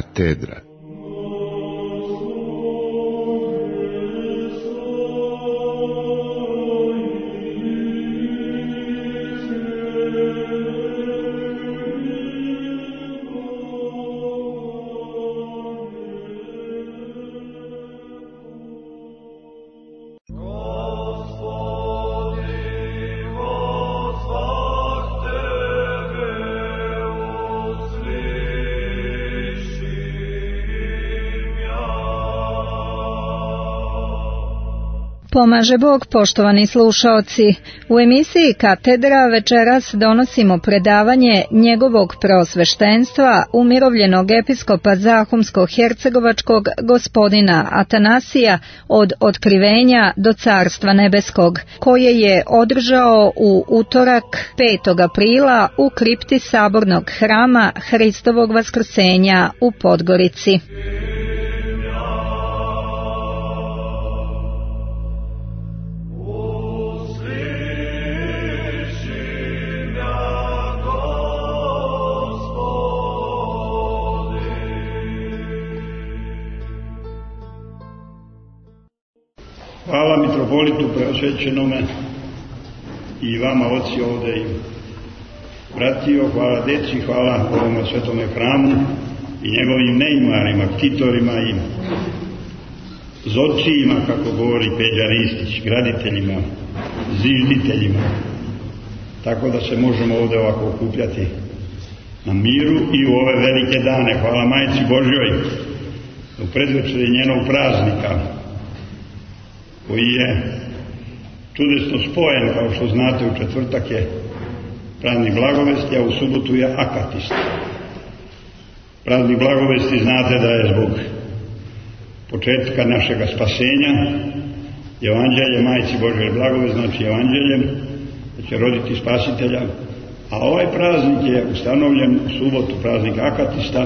Katedra. Pomaže Bog, poštovani slušaoci. U emisiji Katedra večeras donosimo predavanje njegovog preosveštenstva, umirovljenog episkopa Zahumsko-hercegovačkog gospodina Atanasija od otkrivenja do Carstva nebeskog, koje je održao u utorak 5. aprila u kripti Sabornog hrama Hristovog Vaskrsenja u Podgorici. Hvala mitropolitu preosvećenome i vama oci ovde i bratio, hvala deci, hvala ovome svetome hramu i njegovim neimarima, ktitorima i zočijima, kako govori Peđa Ristić, graditeljima, zižditeljima, tako da se možemo ovde ovako okupljati na miru i u ove velike dane. Hvala Majci Božjoj u predvečeri njenog praznika, koji je čudesno spojen, kao što znate, u četvrtak je praznik Blagovesti, a u subotu je Akatist. Praznik Blagovesti znate da je zbog početka našega spasenja, Evanđelje Majci Božje Blagovest, znači Evanđeljem, da će roditi spasitelja, a ovaj praznik je ustanovljen u subotu, praznik Akatista,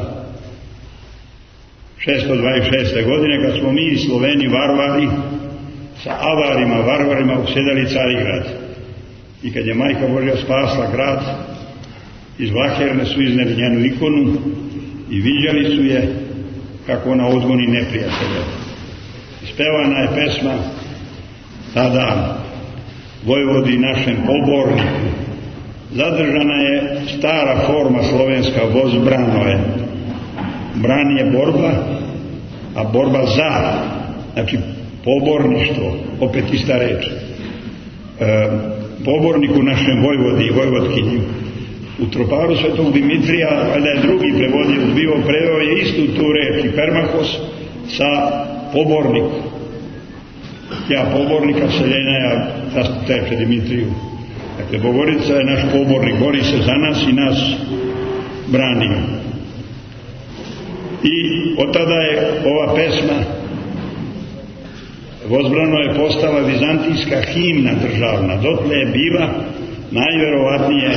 626. godine, kad smo mi Sloveni varvari sa avarima, varvarima usedali Carigrad. I kad je Majka Božja spasla grad, iz Vlaherne su izneli njenu ikonu i viđali su je kako ona odgoni neprijatelje. Ispevana je pesma tada vojvodi našem poborniku. Zadržana je stara forma slovenska, vozbrano je. Bran je borba, a borba za, znači poborništvo, opet ista reč. Poborniku našem vojvodi i vojvodkinju. U troparu svetog Dimitrija, valjda je drugi prevodio, preveo je istu tu reč, i permakos sa poborniku. Ja pobornika seljenja, ja teče Dimitriju. Dakle, Bogorica je naš pobornik, bori se za nas i nas brani. I od tada je ova pesma Vozbrano je postala vizantijska himna državna. Dotle je bila najverovatnije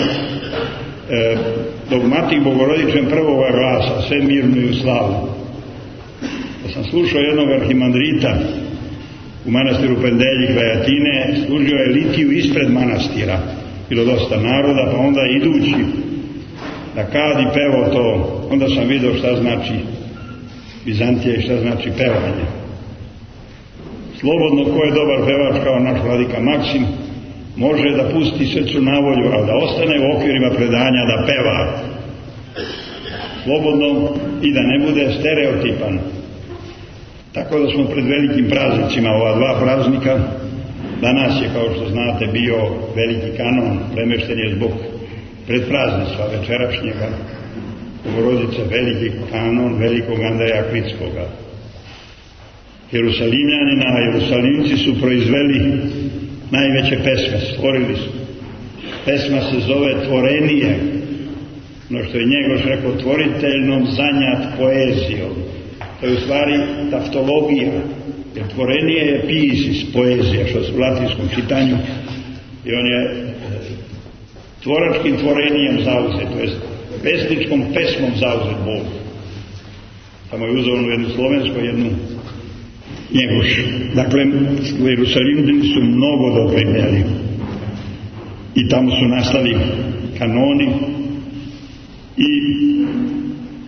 dogmatik Bogorodičan prvoga glasa, sve mirnu i u slavu. Da sam slušao jednog arhimandrita u manastiru Pendelji kraj Atine, služio je litiju ispred manastira. Bilo dosta naroda, pa onda idući da kad i pevo to, onda sam vidio šta znači Vizantija i šta znači pevanje. Slobodno, ko je dobar pevač kao naš vladika Maksim, može da pusti srcu na volju, ali da ostane u okvirima predanja da peva. Slobodno i da ne bude stereotipan. Tako da smo pred velikim praznicima, ova dva praznika. Danas je, kao što znate, bio veliki kanon, premešten je zbog predprazništva večerašnjega Bogorodice, veliki kanon velikog Andreja Kritskoga. Jerusalimljanina, a Jerusalimci su proizveli najveće pesme, stvorili su. Pesma se zove Tvorenije, no što je Njegoš rekao, tvoriteljnom zanjat poezijom. To je u stvari taftologija, jer Tvorenije je pisis, poezija, što su u latinskom čitanju, i on je tvoračkim tvorenijem zauzet, to je pesničkom pesmom zauzet Bog. Tamo je uzeo jednu slovensku, jednu Njegoš. Dakle, u Jerusalimu su mnogo doprinjeli i tamo su nastali kanoni i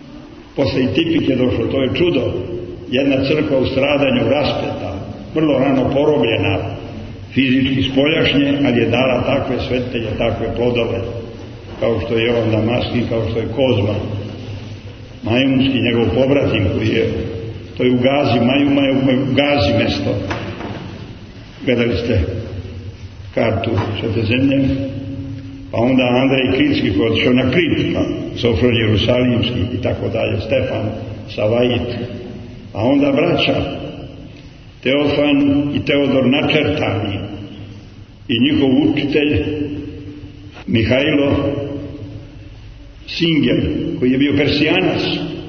posle i tipik je došlo, to je čudo. Jedna crkva u stradanju raspeta, vrlo rano porobljena, fizički spoljašnje, ali je dala takve svetitelje, takve plodove, kao što je Jovan Damaski, kao što je Kozma Majmunski, njegov pobratim koji je, to je u Gazi, Majuma je u Gazi mesto. Gledali ste kartu Svete zemlje, pa onda Andrej Kritski koji je otišao na Krit, pa Sofron Jerusalimski i tako dalje, Stefan Savait, a onda braća Teofan i Teodor Načertani i njihov učitelj Mihajlo Singer, koji je bio Persijanac,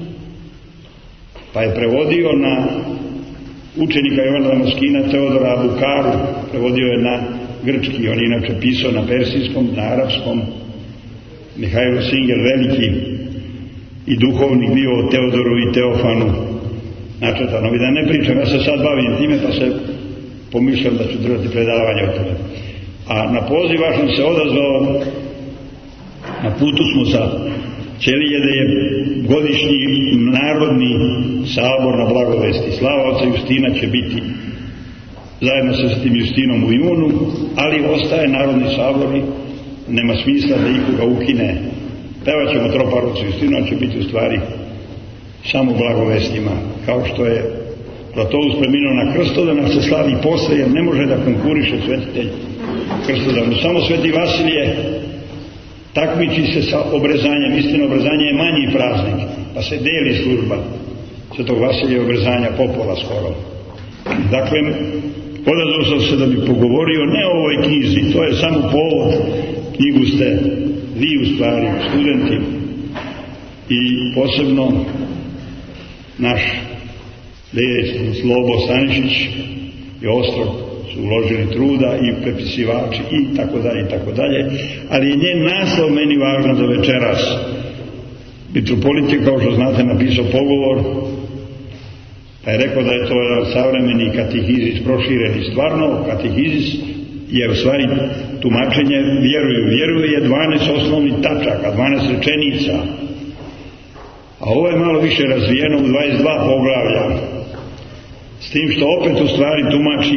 pa je prevodio na učenika Jovana Damaskina Teodora Abukaru, prevodio je na grčki, on je inače pisao na persijskom, na arapskom. Mihajlo Singer, veliki i duhovnik bio o Teodoru i Teofanu Načertanovi. Da ne pričam, ja se sad bavim time, pa se pomišljam da ću držati predavanje o tome. A na poziv vaš sam se odazvao, na putu smo za Ćelijede, je godišnji narodni sabor na Blagovesti. Slava oca Justina će biti zajedno sa tim Justinom u junu, ali ostaje narodni sabor i nema smisla da ikoga ukine. Pevat ćemo tropar oca Justina, će biti u stvari samo Blagovestima, kao što je Platovus preminuo na Krstodanu, se slavi posle, jer ne može da konkuriše svetitelj Krstodanu. Samo Sveti Vasilije takmiči se sa obrezanjem. Istina, obrezanje je manji praznik, pa se deli služba Svetog Vasilija obrezanja popola skoro. Dakle, odazvao sam se da bi pogovorio ne o ovoj knjizi, to je samo povod. Knjigu ste vi u stvari, studenti, i posebno naš dejec Slobo Stanišić i Ostrog su uložili truda i prepisivači i tako dalje, ali je njen naslov meni važno za večeras. Mitropolit je, kao što znate, napisao pogovor, pa je rekao da je to jedan savremeni katehizis prošireni. Stvarno, katehizis je u stvari tumačenje vjeruju je 12 osnovnih tačaka, 12 rečenica, a ovo je malo više razvijeno u 22 poglavlja, s tim što opet u stvari tumači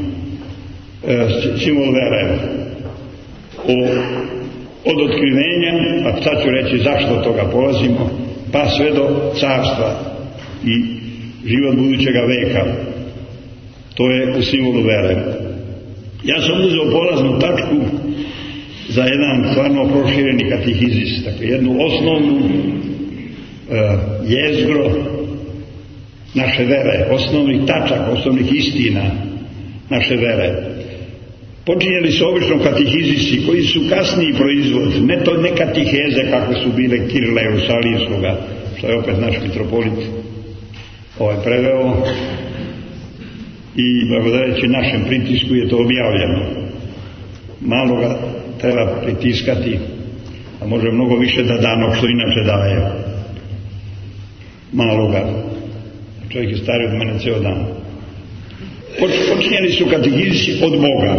simbol vere od otkrivenja, pa sad ću reći zašto od toga polazimo, pa sve do carstva i život budućega veka. To je u simbolu vere. Ja sam uzeo polaznu tačku za jedan stvarno prošireni katehizis, dakle jednu osnovnu jezgro naše vere, osnovnih tačaka, osnovnih istina naše vere. Počinjeli su obično katehizisi koji su kasniji proizvod, ne kateheze kakve su bile Kirila Jerusalimskoga, što je opet naš mitropolit preveo, i blagodareći našem pritisku je to objavljeno. Malo ga treba pritiskati, a može mnogo više da da nog što inače daje. Malo ga. Čovjek je stariji od mene ceo dan. Počinjeni su katehizisi od Boga.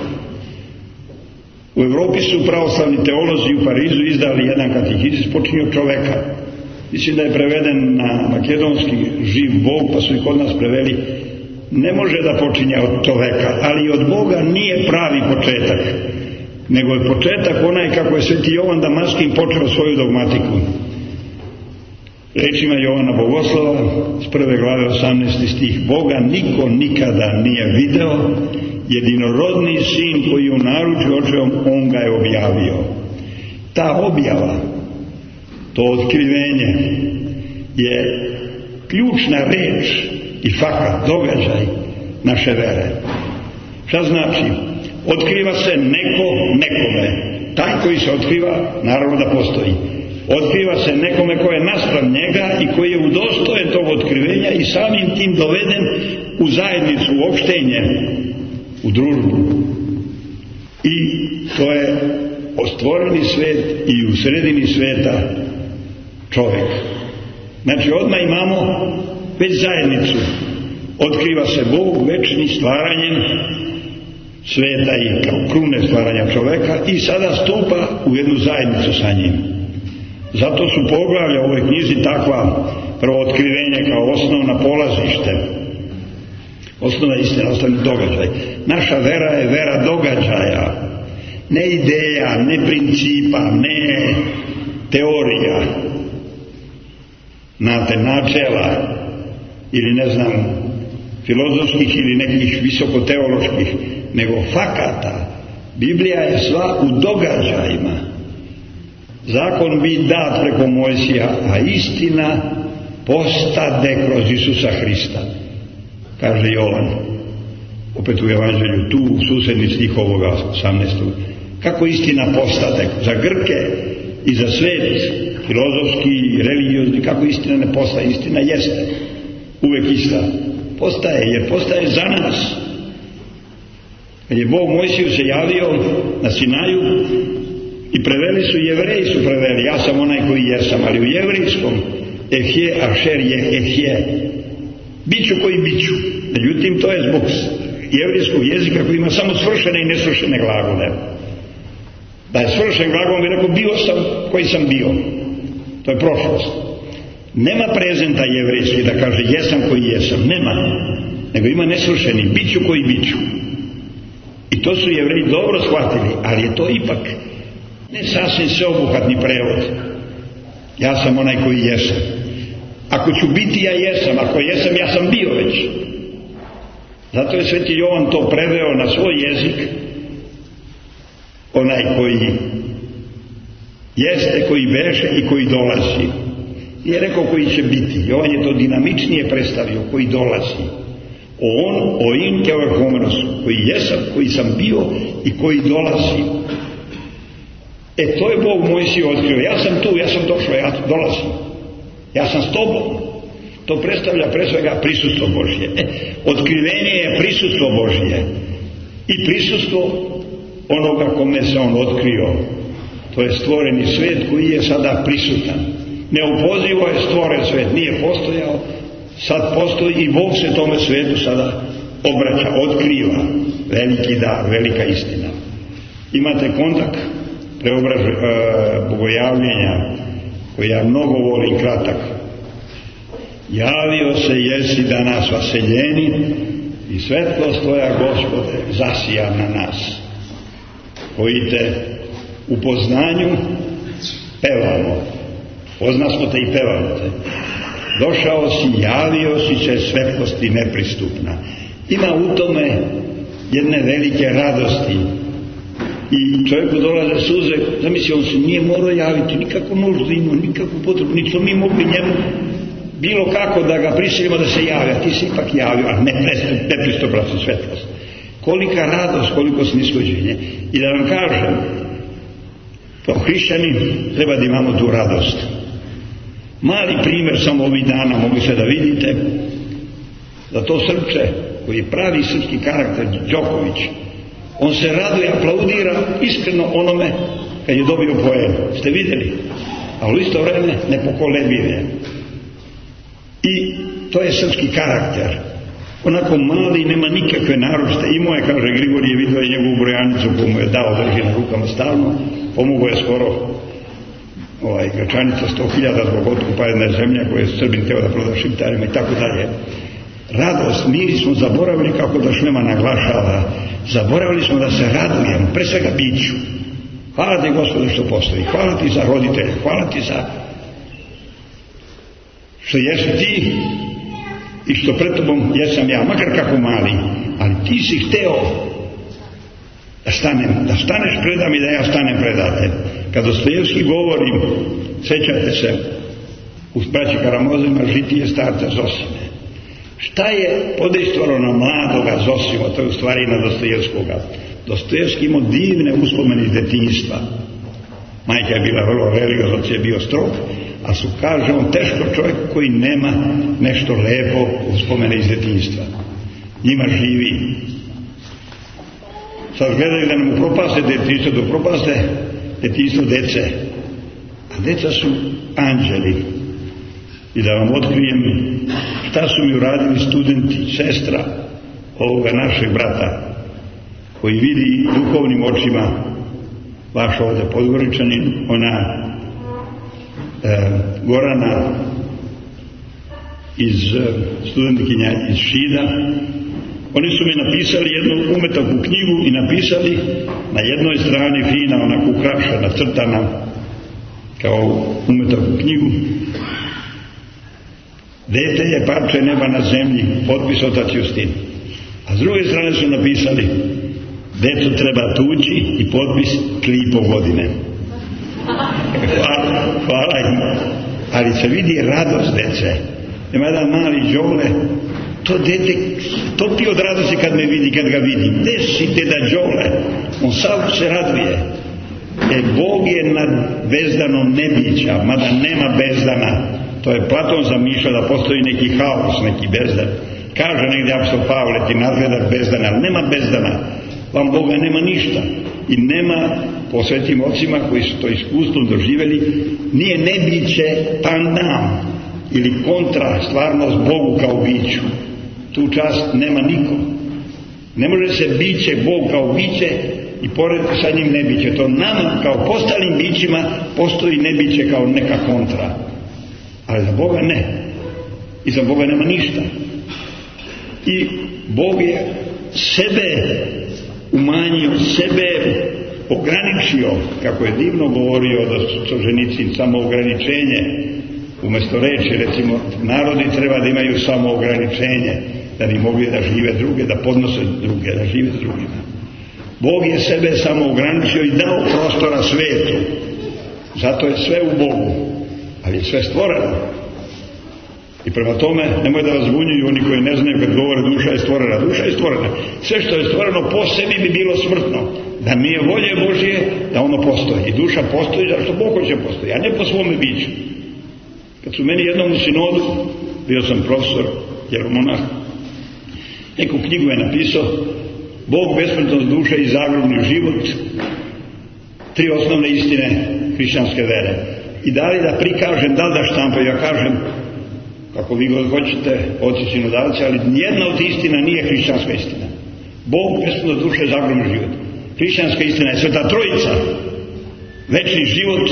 U Evropi su pravoslavni teolozi u Parizu izdali jedan katehizis, počinje od čoveka. Mislim da je preveden na makedonski živ Bog, pa su ih kod nas preveli. Ne može da počinje od čoveka, ali od Boga nije pravi početak, nego je početak onaj kako je Sveti Jovan Damaskin počeo svoju dogmatiku. Rečima Jovana Bogoslova s 1. glave 18. stih: Boga niko nikada nije video, jedinorodni sin koji je u naručju očevom, on ga je objavio. Ta objava, to otkrivenje je ključna reč i fakat, događaj naše vere. Šta znači? Otkriva se neko nekome. Taj koji se otkriva, naravno da postoji. Otkriva se nekome ko je naspram njega i koji je udostojen tog otkrivenja i samim tim doveden u zajednicu, u opštenje, u družbu. I to je ostvoreni svet i u sredini sveta čovjek. Znači odmah imamo već zajednicu. Otkriva se Bog večni stvaranjem sveta i kao krune stvaranja čovjeka i sada stupa u jednu zajednicu sa njim. Zato su poglavlja u ovoj knjizi takva, prvo otkrivenje kao osnovna polazište, osnovna istina, osnovni događaj. Naša vera je vera događaja, ne ideja, ne principa, ne teorija, znate, načela ili ne znam filozofskih ili nekih visokoteoloških, nego fakata. Biblija je sva u događajima. Zakon bi dat preko Mojsija, a istina postade kroz Isusa Hrista, kaže Jovan opet u Evanđelju, tu u susedni stih ovoga 18. Kako istina postade za Grke i za svet filozofski, religiozni, kako istina ne postaje? Istina jeste uvek ista, postaje, jer postaje za nas. Kad je Bog Mojsiju se javio na Sinaju i preveli su, Jevreji su preveli, ja sam onaj koji jesam, ali u jevrijskom ehje ašer je ehje, biću koji biću. Međutim, to je zbog jevrijskog jezika koji ima samo svršene i nesvršene glagole. Da je svršen glagol bi rekao bio sam koji sam bio, to je prošlost. Nema prezenta jevrijski da kaže jesam koji jesam, nema, nego ima nesvršeni, biću koji biću. I to su Jevreji dobro shvatili, ali je to ipak ne sasvim sveobuhvatni prevod. Ja sam onaj koji jesam. Ako ću biti, ja jesam. Ako jesam, ja sam bio već. Zato je Sveti Jovan to preveo na svoj jezik. Onaj koji jeste, koji beše i koji dolazi. Nije rekao koji će biti. Jovan je to dinamičnije predstavio, koji dolazi. O in ke vrhomenos, koji jesam, koji sam bio i koji dolazi. To je Bog Mojsiju otkrio. Ja sam tu, ja sam došao, ja dolazim. Ja sam s tobom. To predstavlja pre svega prisustvo Božje. Otkrivenje je prisustvo Božje. I prisustvo onoga kome se on otkrio. To je stvoreni svet koji je sada prisutan. Neopozivo je stvoren svet, nije postojao, sad postoji i Bog se tome svetu sada obraća, otkriva. Veliki dar, velika istina. Imate kontakt bogojavljenja koji ja mnogo volim, kratak. Javio se jesi danas vaseljeni i svetlost tvoja, Gospode, zasija na nas koji te u poznanju pevamo. Poznasmo te i pevamo te. Došao si, javio si će svetlosti nepristupna. Ima u tome jedne velike radosti. I čovjeku dolaze suze, zamisli, on se nije morao javiti, nikako nuždu imao, nikakvu potrebu, niti smo mi mogli njemu bilo kako da ga prisilimo da se javi, a ti se ipak javio, a nepristupna svetlost. Kolika radost, koliko snishođenje. I da vam kažem, kao hrišćani treba da imamo tu radost. Mali primjer samo ovih dana mogli se da vidite, da to Srpče, koji je pravi srpski karakter, Đoković, on se raduje, aplaudira iskreno onome kad je dobio poen. Ste vidjeli? A u isto vreme nepokolebiv je. I to je srpski karakter. Onako mali, nema nikakve naročite. Imao je, kaže Grigorije, vidio je njegovu brojanicu koju mu je dao, drži na rukama stalno. Pomogao je skoro Gračanica 100.000 zbog otkupa jedne zemlje koje je Srbin teo da proda Šiptarima i tako dalje. Radost, mi smo zaboravili, kako da Šlema naglašava, zaboravili smo da se radujemo, pre svega biću. Hvala ti, Gospode, što postoji. Hvala ti za roditelje, hvala ti za što jesi ti i što pred tobom jesam ja, makar kako mali, ali ti si hteo da staneš predam i da ja stanem predate. Kad Dostojevski govorim, sećate se u braći Karamazovima žitije starca Zosime. Šta je podejstvalo na mladoga Zosima, to je u stvari na Dostojevskoga. Dostojevski imao divne uspomene iz detinjstva. Majka je bila vrlo religiozna, otac je bio strog, a su, kaže on, teško čovjek koji nema nešto lepo uspomene iz detinjstva. Njima živi. Sad gledaju da nam upropaste detinjstvo, da upropaste detinjstvo dece. A deca su anđeli. I da vam otkrijem šta su mi uradili studenti, sestra ovoga našeg brata, koji vidi duhovnim očima, vaš ovdje Podgoričanin, ona Gorana iz studentkinja iz Šida. Oni su mi napisali jednu umetavku knjigu i napisali na jednoj strani fina, onako ukrašena, crtana kao umetavku knjigu: dete je parče neba na zemlji, potpis otac Justin. A s druge strane su napisali: decu treba tući i potpis 3,5 godine. Hvala im. Ali se vidi radost dece. Ima jedan mali Đole, to dete topi od radosti kad me vidi, kad ga vidim. Gde si deda Đole? On sav se raduje. Jer Bog je nad bezdanom nebića, mada nema bezdana. To je Platon zamišljao da postoji neki haos, neki bezdan. Kaže negdje apostol Pavle, ti nadgledaš bezdana, ali nema bezdana. Vam Boga nema ništa. I nema, po svetim ocima koji su to iskustvom doživjeli, nije nebiće pandan ili kontra stvarnost Bogu kao biću. Tu čast nema niko. Ne može se biće Bog kao biće i porediti sa njim nebiće. To nama kao postalim bićima postoji nebiće kao neka kontra. Ali za Boga ne. I za Boga nema ništa. I Bog je sebe umanjio, sebe ograničio, kako je divno govorio da Solženicin, samo ograničenje. Umjesto reči, recimo, narodi treba da imaju samo ograničenje, da bi mogli da žive druge, da podnose druge, da žive s drugima. Bog je sebe samo ograničio i dao prostora svetu. Zato je sve u Bogu, ali je sve stvoreno. I prema tome, nemoj da vas zbunjuju oni koji ne znaju kad govore duša je stvorena. Duša je stvorena. Sve što je stvoreno po sebi bi bilo smrtno. Da mi je volje Božje, da ono postoji. I duša postoji zato što Bog hoće postoji, a ne po svome biću. Kad su meni jednom u sinodu, bio sam profesor, jeromonah, neku knjigu je napisao Bog, besmrtnost duše i zagrobni život, 3 osnovne istine hrišćanske vere. I da li da prikažem, da li da štampam, ja kažem, kako vi god hoćete, oci sinodalci, ali nijedna od istina nije hrišćanska istina. Bog, besmrtnost duše i zagrobni život. Hrišćanska istina je Sveta Trojica, večni život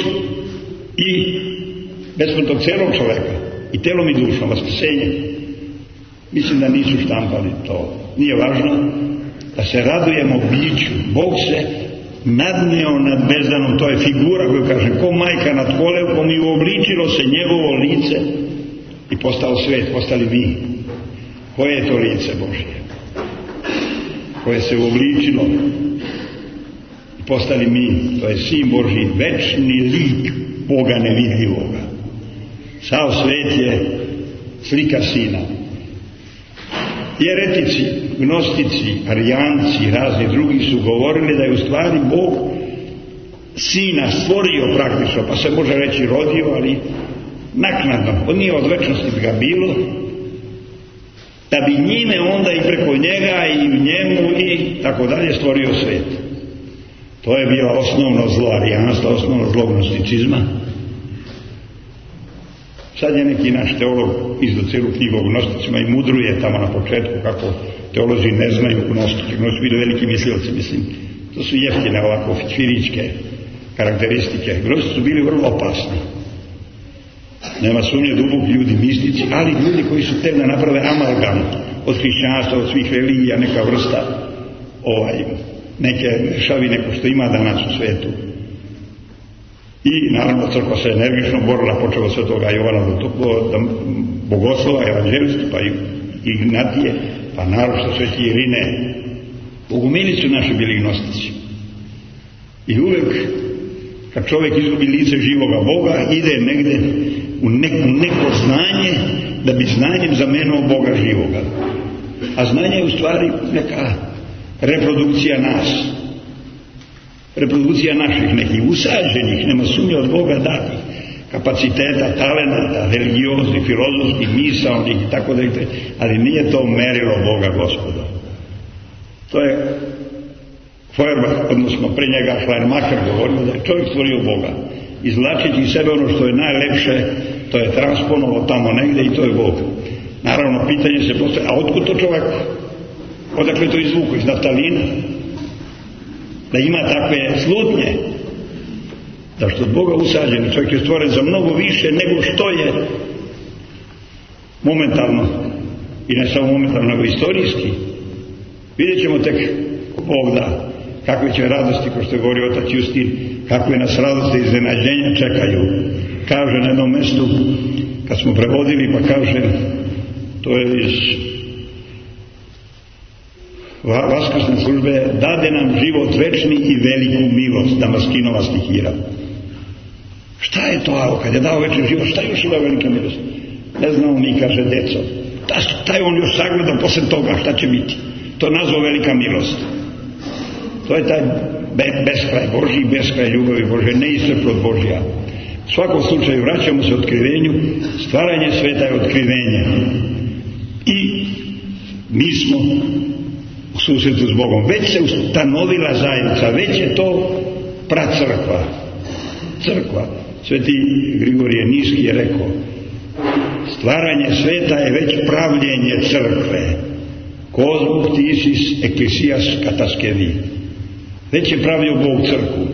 i besmrtnog celog čoveka, i telom i dušom, vaskrsenje. Mislim da nisu štampali to. Nije važno da se radujemo biću. Bog se nadneo nad bezdanom, to je figura koju kaže ko majka nad kolevkom i uobličilo se njegovo lice i postao svet, postali mi. Koje je to lice Božje? Koje se uobličilo i postali mi. To je Sin Božji, večni lik Boga nevidljivoga. Sav svet je slika Sina. Jeretici, gnostici, arijanci i razni drugi su govorili da je u stvari Bog Sina stvorio praktično, pa se može reći rodio, ali naknadno. On nije od večnosti ga bilo, da bi njime onda i preko njega i u njemu i tako dalje stvorio svet. To je bilo osnovno zlo arijanstva, osnovno zlo gnosticizma. Sad je neki naš teolog izdao celu knjigu o gnosticima i mudruje tamo na početku kako teolozi ne znaju gnostike. Gnostici bili veliki mislioci, mislim. To su jeftine ovako firičke karakteristike. Gnostici su bili vrlo opasni. Nema sumnje, duboki ljudi, mistici, ali ljudi koji su htjeli da naprave amalgam od hrišćanstva, od svih religija, neka vrsta neke mešavine ko što ima danas u svetu. I naravno crkva se energično borila, počeo od svetoga Jovana do bogoslova, evanđelisti, pa i Ignatije, pa naravno sveti Irine. Bogumili su naši bili gnostici. I uvek kad čovjek izgubi lice živoga Boga, ide negde u neko znanje, da bi znanjem zamenio Boga živoga. A znanje je u stvari neka reprodukcija nas. Reprodukcija naših nekih usađenih, nema sumnje od Boga datih kapaciteta, talenata, religioznih, filozofskih, misaonih i tako da, ali nije to merilo Boga Gospoda. To je Feuerbach, odnosno pre njega Schleiermacher govorio da je čovjek stvorio Boga. Izvlačiti iz sebe ono što je najlepše, to je transponovo tamo negde i to je Bog. Naravno, pitanje se postoje, a otkud to čovjek? Odakle to izvuku? Iz naftalina? Da ima takve slutnje. Zašto od Boga usađen, čovjek je stvoren za mnogo više nego što je momentalno, i ne samo momentalno, nego istorijski. Vidjet ćemo tek Bog da kakve će radosti, kao što je govorio otac Justin, kakve nas radosti i iznenađenja čekaju. Kaže na jednom mjestu, kad smo prevodili, pa kaže, to je iz vaskrsne službe, dade nam život večni i veliku milost, Damaskinova stihira. Šta je to, kad je dao večni život, šta još ima velika milost? Ne znamo mi, kaže deco. Taj on još sagleda posle toga, šta će biti? To je nazvao velika milost. To je taj beskraj Božji, beskraj ljubavi Božje, neiscrpnost Božja. U svakom slučaju vraćamo se otkrivenju, stvaranje sveta je otkrivenje. I mi smo u susretu s Bogom. Već se ustanovila zajednica, već je to pracrkva. Crkva. Sveti Grigorije Niški je rekao, stvaranje sveta je već pravljenje crkve. Kozmos tisis eklesijas kataskevi. Već je pravio Bog crkvu.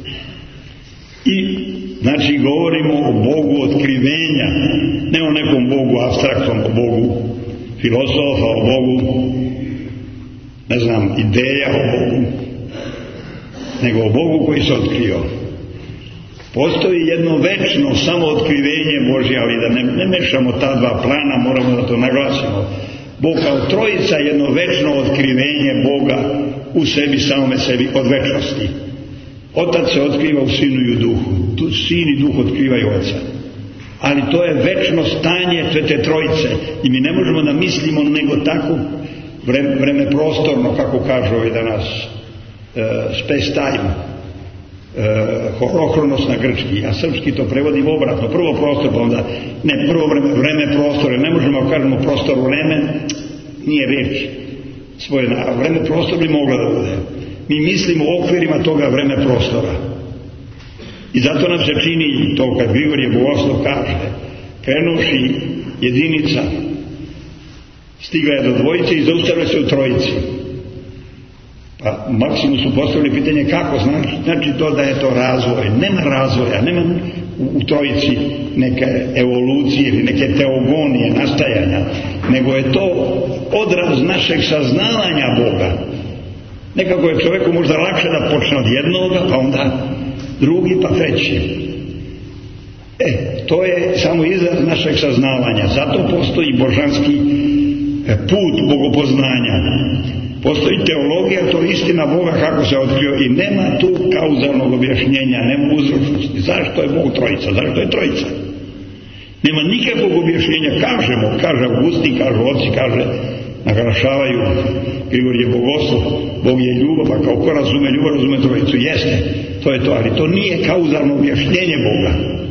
I znači govorimo o Bogu otkrivenja, ne o nekom Bogu apstraktnom, o Bogu filozofa, o Bogu ne znam, ideja o Bogu, nego o Bogu koji se otkrio. Postoji jedno večno samo otkrivenje Božje, ali da ne mešamo ta dva plana, moramo da to naglasimo. Bog kao trojica je jedno večno otkrivenje Boga u sebi, samome sebi, od večnosti. Otac se otkriva u Sinu i u Duhu. Tu Sin i Duh otkrivaju Oca. Ali to je večno stanje te trojice. I mi ne možemo da mislimo nego tako vreme prostorno, kako kažu ovaj danas, space time, horohronos na grčki, a srpski to prevodim obratno. Prvo prostor, pa onda, ne, prvo vreme prostore. Ne možemo da kažemo prostor vreme, nije riječ. Svoje vreme prostor bi mogla da bude. Mi mislimo u okvirima toga vreme prostora. I zato nam se čini to kad Grigorije Bogoslov kaže, krenuši jedinica, stigla je do dvojice i zaustavila se u trojici. Pa Maksimu su postavili pitanje kako znači to da je to razvoj. Nema razvoja, nema u trojici neke evolucije ili neke teogonije nastajanja, nego je to odraz našeg saznavanja Boga. Nekako je čovjeku možda lakše da počne od jednoga, pa onda drugi, pa treći. To je samo izraz našeg saznavanja. Zato postoji božanski put bogopoznanja. Postoji teologija, to je istina Boga kako se otkrio i nema tu kauzalnog objašnjenja, nema uzročnosti. Zašto je Bog trojica? Zašto je trojica? Nema nikakvog objašnjenja. Kaže Augustin, kaže oci, kaže, naglašavaju Grigorije Bogoslov, Bog je ljubav, pa kao ko razume ljubav, razume trojicu. Jeste, to je to, ali to nije kauzalno objašnjenje Boga.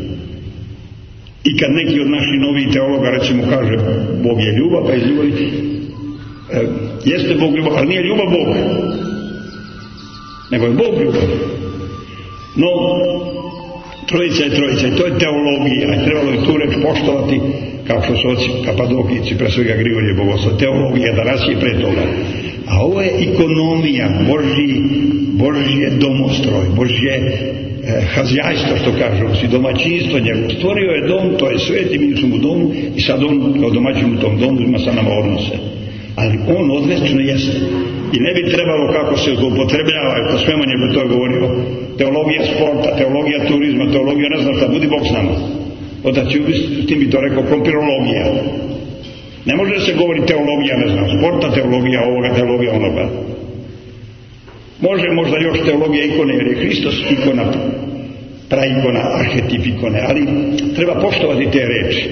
I kad neki od naših novih teologa recimo kaže Bog je ljubav, pa iz ljubavi jeste Bog ljubav, ali nije ljubav Bog, nego je Bog ljubav. No, trojica je trojica i to je teologija i trebalo je tu reč poštovati kao što su oci Kapadokijci, pre svega Grigorije Bogoslov, teologija da rasije pre toga. A ovo je ekonomija, Božje domostroj, Božje hazjajstvo, što kažemo, si domaćinstvo njegovo. Stvorio je dom, to je svet i mi smo u domu i sad on kao domaćin u tom domu ima sa nama odnose. Ali on odvečno jeste. I ne bi trebalo kako se zloupotrebljava, to Smemanje bi to govorio, teologija sporta, teologija turizma, teologija ne znam šta, budi Bog s nama. Otac Justin bi to rekao, kompirologija. Ne može se govori teologija, ne znam, sporta, teologija ovoga, teologija onoga. Može možda još teologija ikone, jer je Hristos ikona, praikona, arhetip ikone, ali treba poštovati te reči.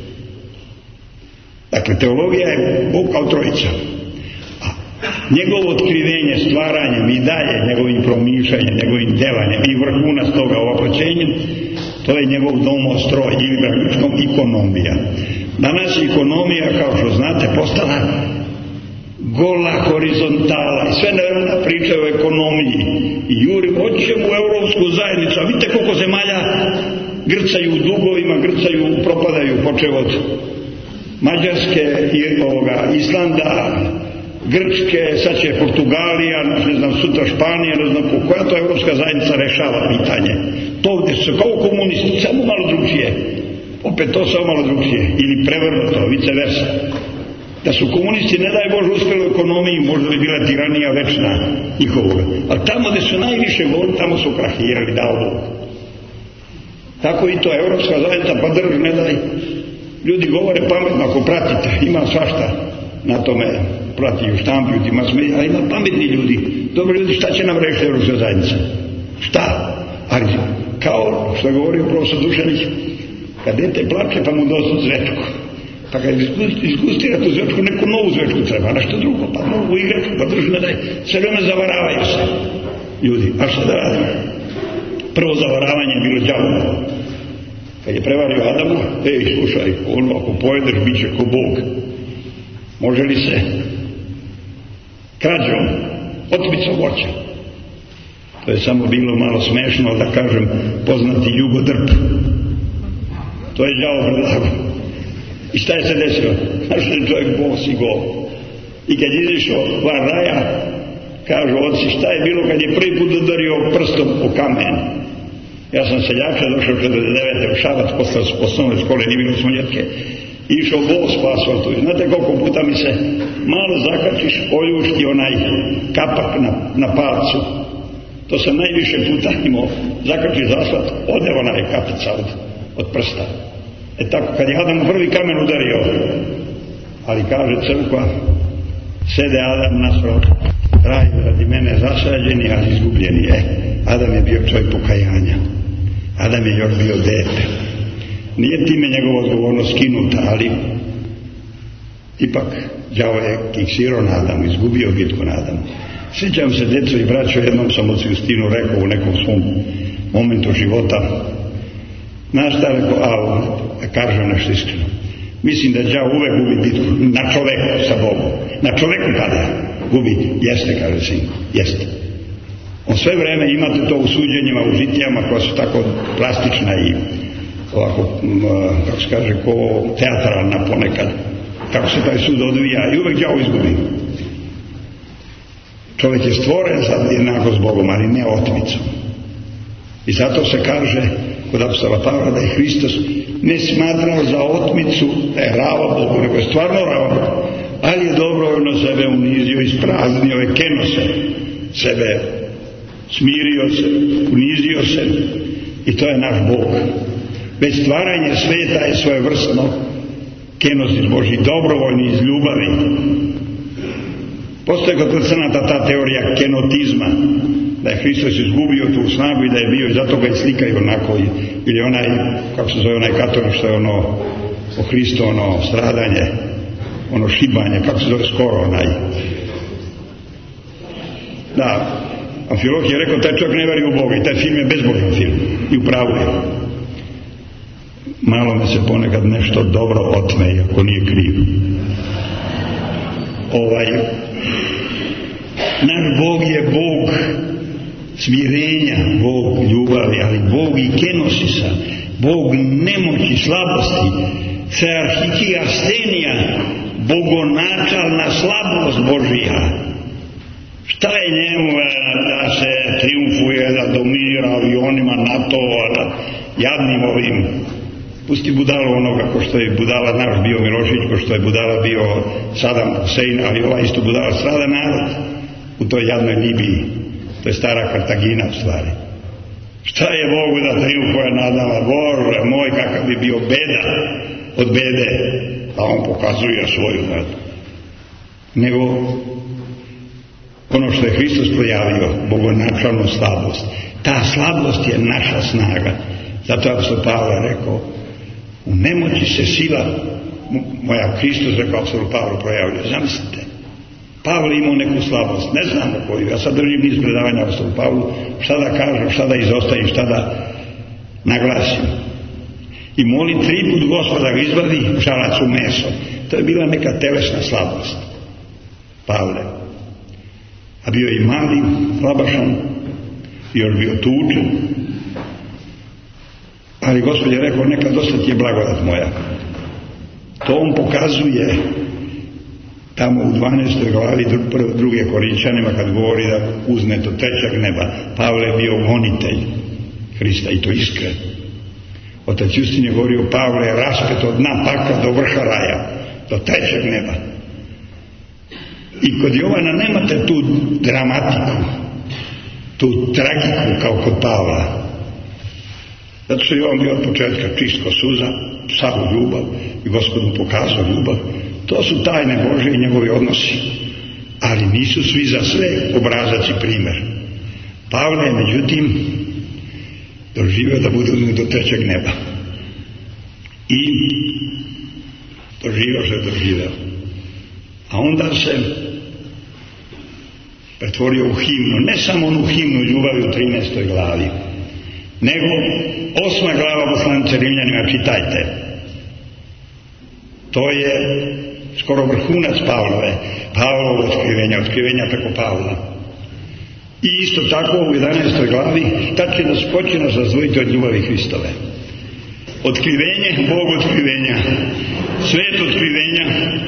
Dakle, teologija je Bog kao trojica. A njegovo otkrivenje stvaranjem i dalje, njegovim promišljanjem, njegovim delanjem i vrhunac toga ovaproćenjem, to je njegov domostroj ili bravičkom ekonomija. Danas je ekonomija, kao što znate, postala gola horizontala i sve nevremena pričaju o ekonomiji i jurimo, hoćemo u Europsku zajednicu, a vidite koliko zemalja grcaju u dugovima, propadaju, počev od Mađarske i Islanda, Grčke, sad će Portugalija, ne znam, sutra Španija, ne znam koja to Europska zajednica rešava pitanje. To gde su kao komunisti, samo malo drugčije. Opet to samo malo drugčije. Ili prevrnuto, vice versa. Da su komunisti, ne daj Bože, uspjeli u ekonomiji, možda bi bila tiranija večna njihovoga. Ali tamo gde su najviše govorili, tamo su krahirali, dao Bog. Tako i to, Evropska zajednica, pa drž, ne daj. Ljudi govore pametno, ako pratite, ima svašta na tome, prati u štampi, ima smedija, ali ima pametni ljudi. Dobri ljudi, šta će nam rešiti Evropska zajednica? Šta? Ali, kao što je govorio profesor Dušanić, kad dete plače, pa mu dosta zvečku. Pa kad izgustira tu zvečku, neku novu zvečku treba, nešto drugo, pa novu igračku, pa drži, ne daj. Sve vreme zavaravaju se ljudi. A šta da radimo? Prvo zavaravanje je bilo đavovo. Kad je prevario Adama, slušaj, ono ako pojedeš, bit će ko Bog. Može li se krađom, otmicom voća? To je samo bilo malo smešno, da kažem, poznati jugodrp. To je đavo predlago. I šta je se desilo? Znaš da je čovjek bos i gol. I kad je izišao van raja, kažu oci, šta je bilo kad je prvi put udario prstom o kamen? Ja sam seljača, došao 49. u Šabac, posle osnovne škole, nije bilo smoljetke. Išao bos po asfaltu. Znate koliko puta mi se malo zakačiš, oljušti onaj kapak na palcu. To sam najviše puta imao. Zakačiš za asfalt, ode onaj kapica od prsta. Tako, kad je Adam prvi kamen udario, ali kaže crkva, sede Adam naspravo, raj radi mene zasađeni, ali izgubljeni je. Adam je bio čovjek pokajanja. Adam je još bio dete. Nije time njegova odgovornost skinuta, ali ipak đavo je kiksirao na Adamu, izgubio bitku na Adamu. Sjećam se, deco i braćo, jednom sam od Justinu rekao u nekom svom momentu života, znaš šta rekao, kažem nešto iskreno. Mislim da đavo uvek gubi bitku na čoveku sa Bogom. Na čoveku pada gubi. Jeste, kaže sinko, jeste. On sve vreme, imate to u suđenjima, u žitijama koja su tako plastična i ovako, kako se kaže, ko teatralna ponekad, kako se taj sud odvija i uvek đavo izgubi. Čovjek je stvoren za jednako s Bogom, ali ne otmicom. I zato se kaže kod apostola Pavla da je Hristos ne smatrao za otmicu da je rava Bogu, nego je stvarno rava, ali je dobrovoljno sebe unizio, ispraznio je kenose, sebe smirio se, unizio se, i to je naš Bog. Već stvaranje sveta je svojevrsno kenos iz Božji, dobrovoljni iz ljubavi. Postoje kod procenata ta teorija kenotizma, da je Hristos izgubio tu snagu i da je bio, i zato ga i slikaju onako, ili onaj, kako se zove onaj katolik, što je ono o Hristu, ono stradanje, ono šibanje, kako se zove skoro onaj. Da, Amfilohije je rekao, taj čovjek ne veri u Boga i taj film je bezbožan film i u pravu je. Malo me se ponekad nešto dobro otme, ako nije kriv. Naš Bog je Bog smirenja, Bog ljubavi, ali Bog i kenosisa, Bog nemoći, slabosti, cearhikija stenija, bogonačalna slabost Božija. Šta je njemu da se triumfuje, da dominira avionima NATO-a, nad jadnim ovim, pusti budalo onoga ko što je budala naš bio Milošević, ko što je budala bio Sadam Husein, ali ova isto budala strada narod u toj jadnoj Libiji. To je stara Kartagina u stvari. Šta je Bogu da triumfuje nadama? Bože moj, kakav bi bio beda od bede, a on pokazuje svoju nadu. Nego ono što je Hristos projavio, bogonačalnu slabost. Ta slabost je naša snaga. Zato je apostol Pavle rekao, u nemoći se sila moja, Hristos rekao apostol Pavle projavio. Zamislite, Pavle imao neku slabost, ne znamo koju, ja sad držim niz predavanja apostolu Pavlu, šta da kažem, šta da izostavim, šta da naglasim. I molim 3 put Gospoda da ga izvadi šalac u meso. To je bila neka telesna slabost Pavle. A bio je i mali, slabašan, još bio tučen. Ali Gospod je rekao, neka dosta ti je blagodat moja. To on pokazuje tamo u 12. glavi 2. Korinčanima kad govori da uzme do 3. neba. Pavle je bio gonitelj Hrista, i to iskreno. Otac Justin je govorio, Pavle je raspet od dna pakla do vrha raja, do trećeg neba. I kod Jovana nemate tu dramatiku, tu tragiku kao kod Pavla. Zato što je Jovan bio od početka čist ko suza, savu ljubav i Gospod mu pokazao ljubav. To su tajne Božje i njegovi odnosi. Ali nisu svi za sve obrazac i primer. Pavle je međutim doživio da bude uzmet do trećeg neba. I doživio što je doživio. A onda se pretvorio u himnu, ne samo onu himnu ljubavi u 13. glavi, nego 8. glava poslanice Rimljanima, čitajte. To je skoro vrhunac Pavlovog otkrivenja preko Pavla. I isto tako u 11. glavi ko će nas razdvojiti od ljubavi Hristove. Otkrivenje, Bog otkrivenja, svet otkrivenja,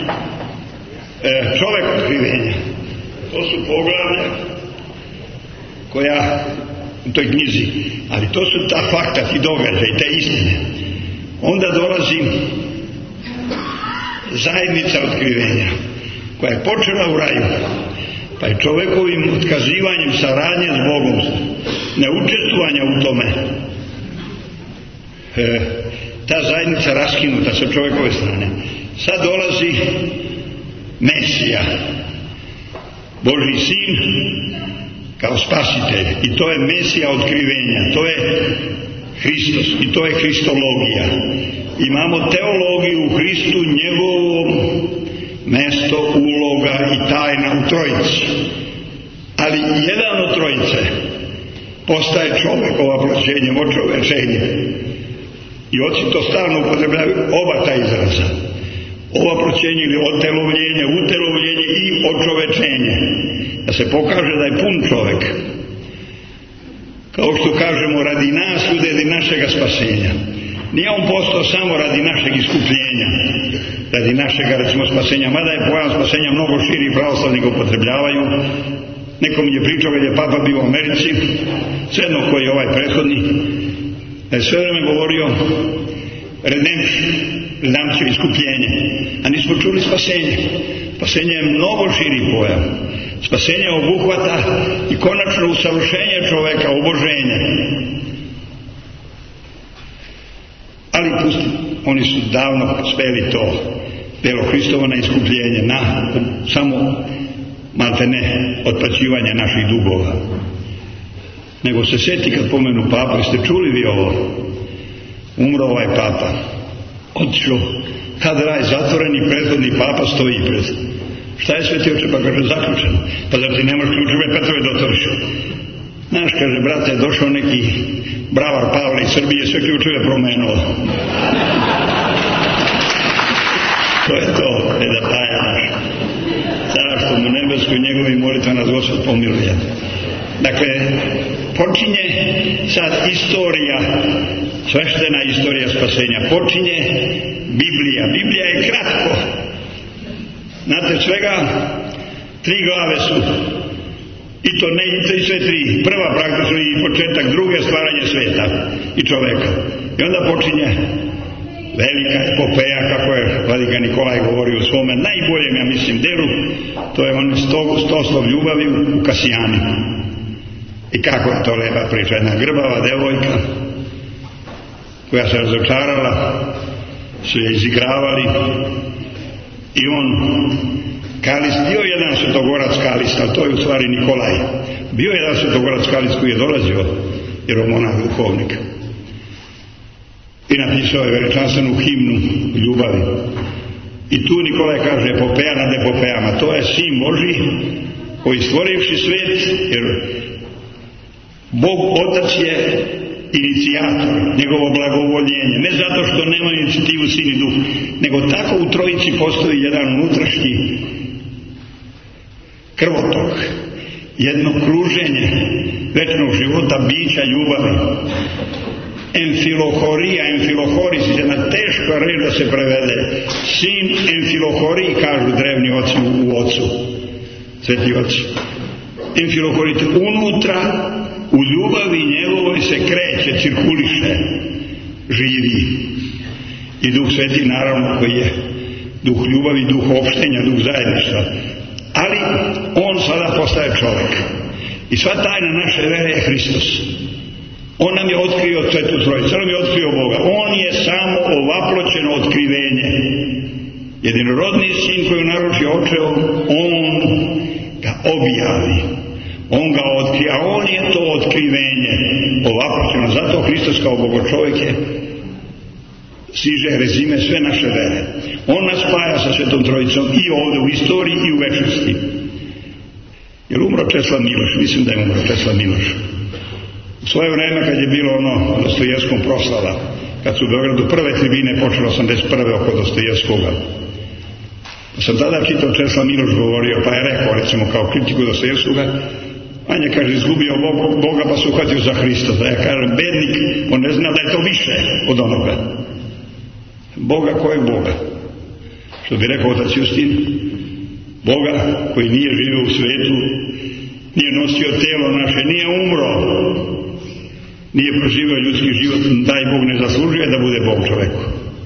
čovek otkrivenja. To su poglavlja koja u toj knjizi, ali to su ta fakta, ti događaj, te istine. Onda dolazi zajednica otkrivenja koja je počela u raju, pa je čovekovim otkazivanjem saradnje s Bogom, neučestvovanja u tome, ta zajednica raskinuta sa čovekove strane. Sad dolazi Mesija, Božji sin kao spasitelj, i to je Mesija otkrivenja, to je Hristos i to je Hristologija. Imamo teologiju u Hristu, njegovo mesto, uloga i tajna u Trojici. Ali jedan od Trojice postaje čovek, ovaproćenjem, očovečenjem. I oci to stalno upotrebljavaju oba ta izraza. Ovaproćenje ili otelovljenje, utelovljenje i očovečenje. Da se pokaže da je pun čovek. Kao što kažemo, radi nas, radi našega spasenja. Nije on postao samo radi našeg iskupljenja, radi našega, recimo, spasenja, mada je pojam spasenja mnogo širi, pravoslavni ga upotrebljavaju. Nekom je pričao kad je Papa bio u Americi, svejedno koji je ovaj prethodni, da je sve vreme govorio redempcija, iskupljenje, a nismo čuli spasenje. Spasenje je mnogo širi pojam. Spasenje obuhvata i konačno usavršenje čoveka, oboženje. Ali pusti, oni su davno speli to delo Hristovo na iskupljenje, na samo maltene otplaćivanje naših dugova. Nego se sjeti kad pomenu Papa, ste čuli vi ovo? Umro ovaj Papa, otišao, kad raj zatvoren i prethodni Papa stoji pred. Šta je Sveti Oče? Pa kaže, zaključeno. Pa zar ti ne možeš ključeve Petrove da otvoriš? Znaš, kaže, brate, je došao neki bravar Pavle iz Srbije, sve ključeve promenuo. To je to, redataja naš. Carstvo mu nebesko i njegovi molitva nas Gospod pomiluje. Dakle, počinje sad istorija, sveštena istorija spasenja. Počinje Biblija. Biblija je kratko. Znate, svega 3 glave su. I to ne i sve 3. Prva praktično i početak, druge stvaranje sveta i čoveka. I onda počinje velika epopeja, kako je vladika Nikolaj govorio u svome najboljem, ja mislim, delu. To je on 100 ljubavi u Kasijani. I kako je to lepa priča. Jedna grbava devojka koja se razočarala, su je izigravali i on Kalist, bio jedan svetogorac Kalist, ali to je u stvari Nikolaj. Bio je jedan svetogorac Kalist koji je dolazio, jer on monah duhovnik. I napisao je veličanstvenu himnu ljubavi. I tu Nikolaj kaže epopeja nad epopejama. To je sin Božji koji stvorivši svet, jer Bog Otac je inicijator, njegovo blagovoljenje. Ne zato što nema inicijativu sin i duh, nego tako u Trojici postoji jedan unutrašnji krvotok, jedno kruženje večnog života, bića, ljubavi. Enfilohorija, enfilohoris, jedna teška reč da se prevede. Sin enfilohoriji, kažu drevni oci u ocu, sveti oci. Enfilohorit, unutra, u ljubavi njegovoj se kreće, cirkuliše, živi. I Duh Sveti naravno koji je duh ljubavi, duh opštenja, duh zajedništva. Ali on sada postaje čovjek. I sva tajna naše vere je Hristos. On nam je otkrio Svetu Trojicu, on nam je otkrio Boga. On je samo ovaploćeno otkrivenje. Jedinorodni sin koji naruči očevom, on ga objavi. On ga otkrije, a on je to otkrivenje ovaploćeno. Zato Hristos kao Bogočovjek je siže rezime sve naše vere. On nas spaja sa Svetom Trojicom i ovdje u istoriji i u večnosti. Jer umro Česlav Miloš, mislim da je umro Česlav Miloš. U svoje vrijeme kad je bilo ono Dostojevskom proslava, kad su u Beogradu prve tribine počele 81. oko Dostojevskoga, sam tada čitao Česlav Miloš govorio, pa je rekao recimo kao kritiku Dostojevskoga, Anja kaže izgubio Boga pa se uhvatio za Hrista. Da ja kažem bednik, on ne zna da je to više od onoga. Boga kojeg Boga? Što bi rekao otac Justin, Boga koji nije živio u svijetu, nije nosio tijelo naše, nije umro, nije proživio ljudski život, daj Bog ne zaslužuje da bude Bog čoveku.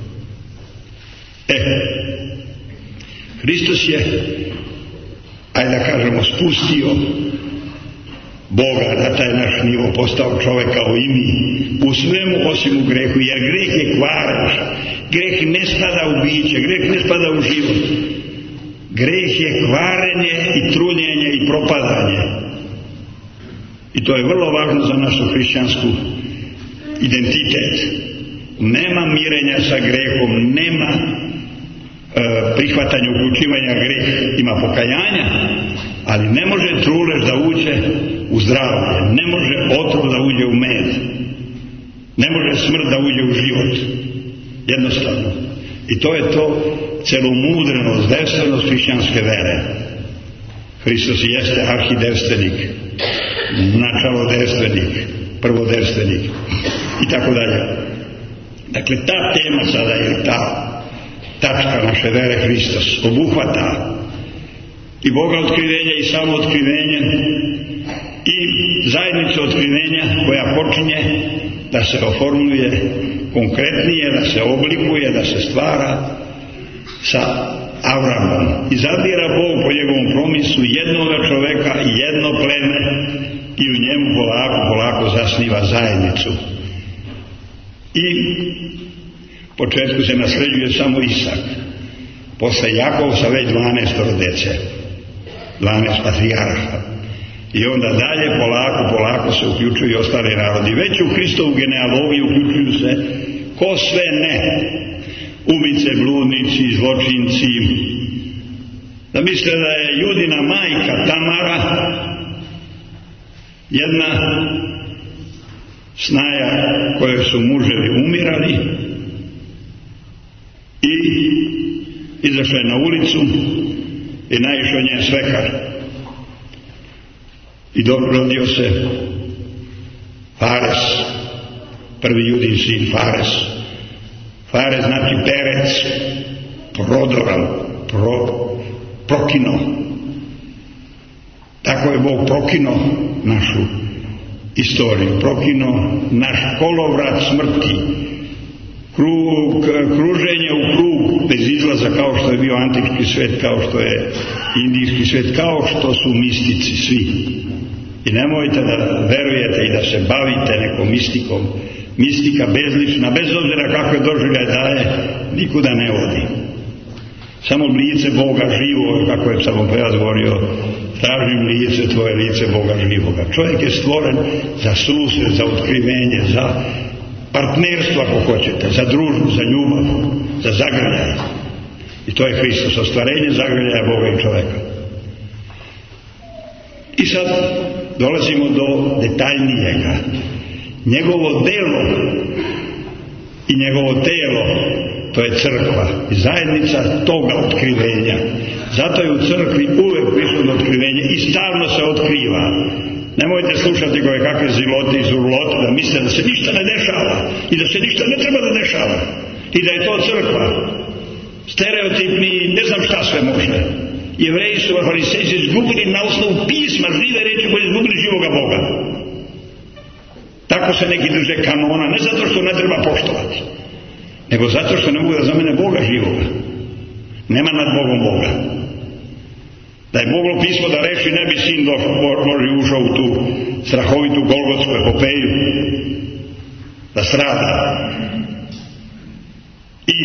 Hristos je, ajde da kažemo, spustio Boga na taj naš nivo, postao čovjek kao i mi, u svemu osim u grehu, jer greh je kvarenje, greh ne spada u biće, greh ne spada u život. Greh je kvarenje i truljenje i propadanje. I to je vrlo važno za našu hrišćansku identitet. Nema mirenja sa grehom, nema prihvatanja, uključivanja greh, ima pokajanja, ali ne može trulež da uđe u zdravlje, ne može otrov da uđe u med, ne može smrt da uđe u život. Jednostavno. I to je to celomudrenost, devstvenost hrišćanske vere. Hristos jeste arhidevstvenik, načalodevstvenik, prvodevstvenik i tako dalje. Dakle, ta tema sada je ta tačka naše vere, Hristos obuhvata i Boga otkrivenja i samo otkrivenje i zajednicu otkrivenja koja počinje da se oformljuje konkretnije, da se oblikuje, da se stvara sa Avramom. Izabira Bog po njegovom promisu jednoga čoveka i jedno pleme i u njemu polako zasniva zajednicu. I u početku se nasleđuje samo Isak. Posle Jakov sa već 12 dece, 12 patrijarha. I onda dalje polako se uključuju i ostali narodi. Već u Hristovu genealogiju uključuju se ko sve ne. Ubice, bludnici, zločinci. Da misle da je Judina majka Tamara jedna snaja koje su muževi umirali i izašla je na ulicu i naišao njen svekar. I rodio se Fares, prvi Judin sin Fares. Fares znači perec, prodoran, prokino. Tako je Bog prokino našu istoriju, prokino naš kolovrat smrti, kruženje u krug bez izlaza kao što je bio antički svet, kao što je indijski svet, kao što su mistici svi. I nemojte da verujete i da se bavite nekom mistikom. Mistika bezlična, bez obzira kakve doživljaje daje, nikuda ne vodi. Samo lice Boga živo, kako je Psalmopevac govorio, tražim lice tvoje, lice Boga živoga. Čovjek je stvoren za susret, za otkrivenje, za partnerstvo ako hoćete, za družbu, za ljubav, za zagrljaj. I to je Hristos, ostvarenje zagrljaja Boga i čovjeka. I sad dolazimo do detaljnijega. Njegovo delo i njegovo telo, to je crkva i zajednica toga otkrivenja. Zato je u crkvi uvek prisutno otkrivenje i stalno se otkriva. Nemojte slušati koje kakve zilote i zurlote da misle da se ništa ne dešava i da se ništa ne treba da dešava i da je to crkva. Stereotipni, ne znam šta sve može. Jevreji su, farisejci, izgubili na osnovu pisma žive reči koje izgubili živoga Boga. Tako se neki drže kanona, ne zato što ne treba poštovati, nego zato što ne mogu da zamene Boga živoga. Nema nad Bogom Boga. Da je moglo pismo da reši, ne bi sin Božji ušao u tu strahovitu golgotsku epopeju, da strada i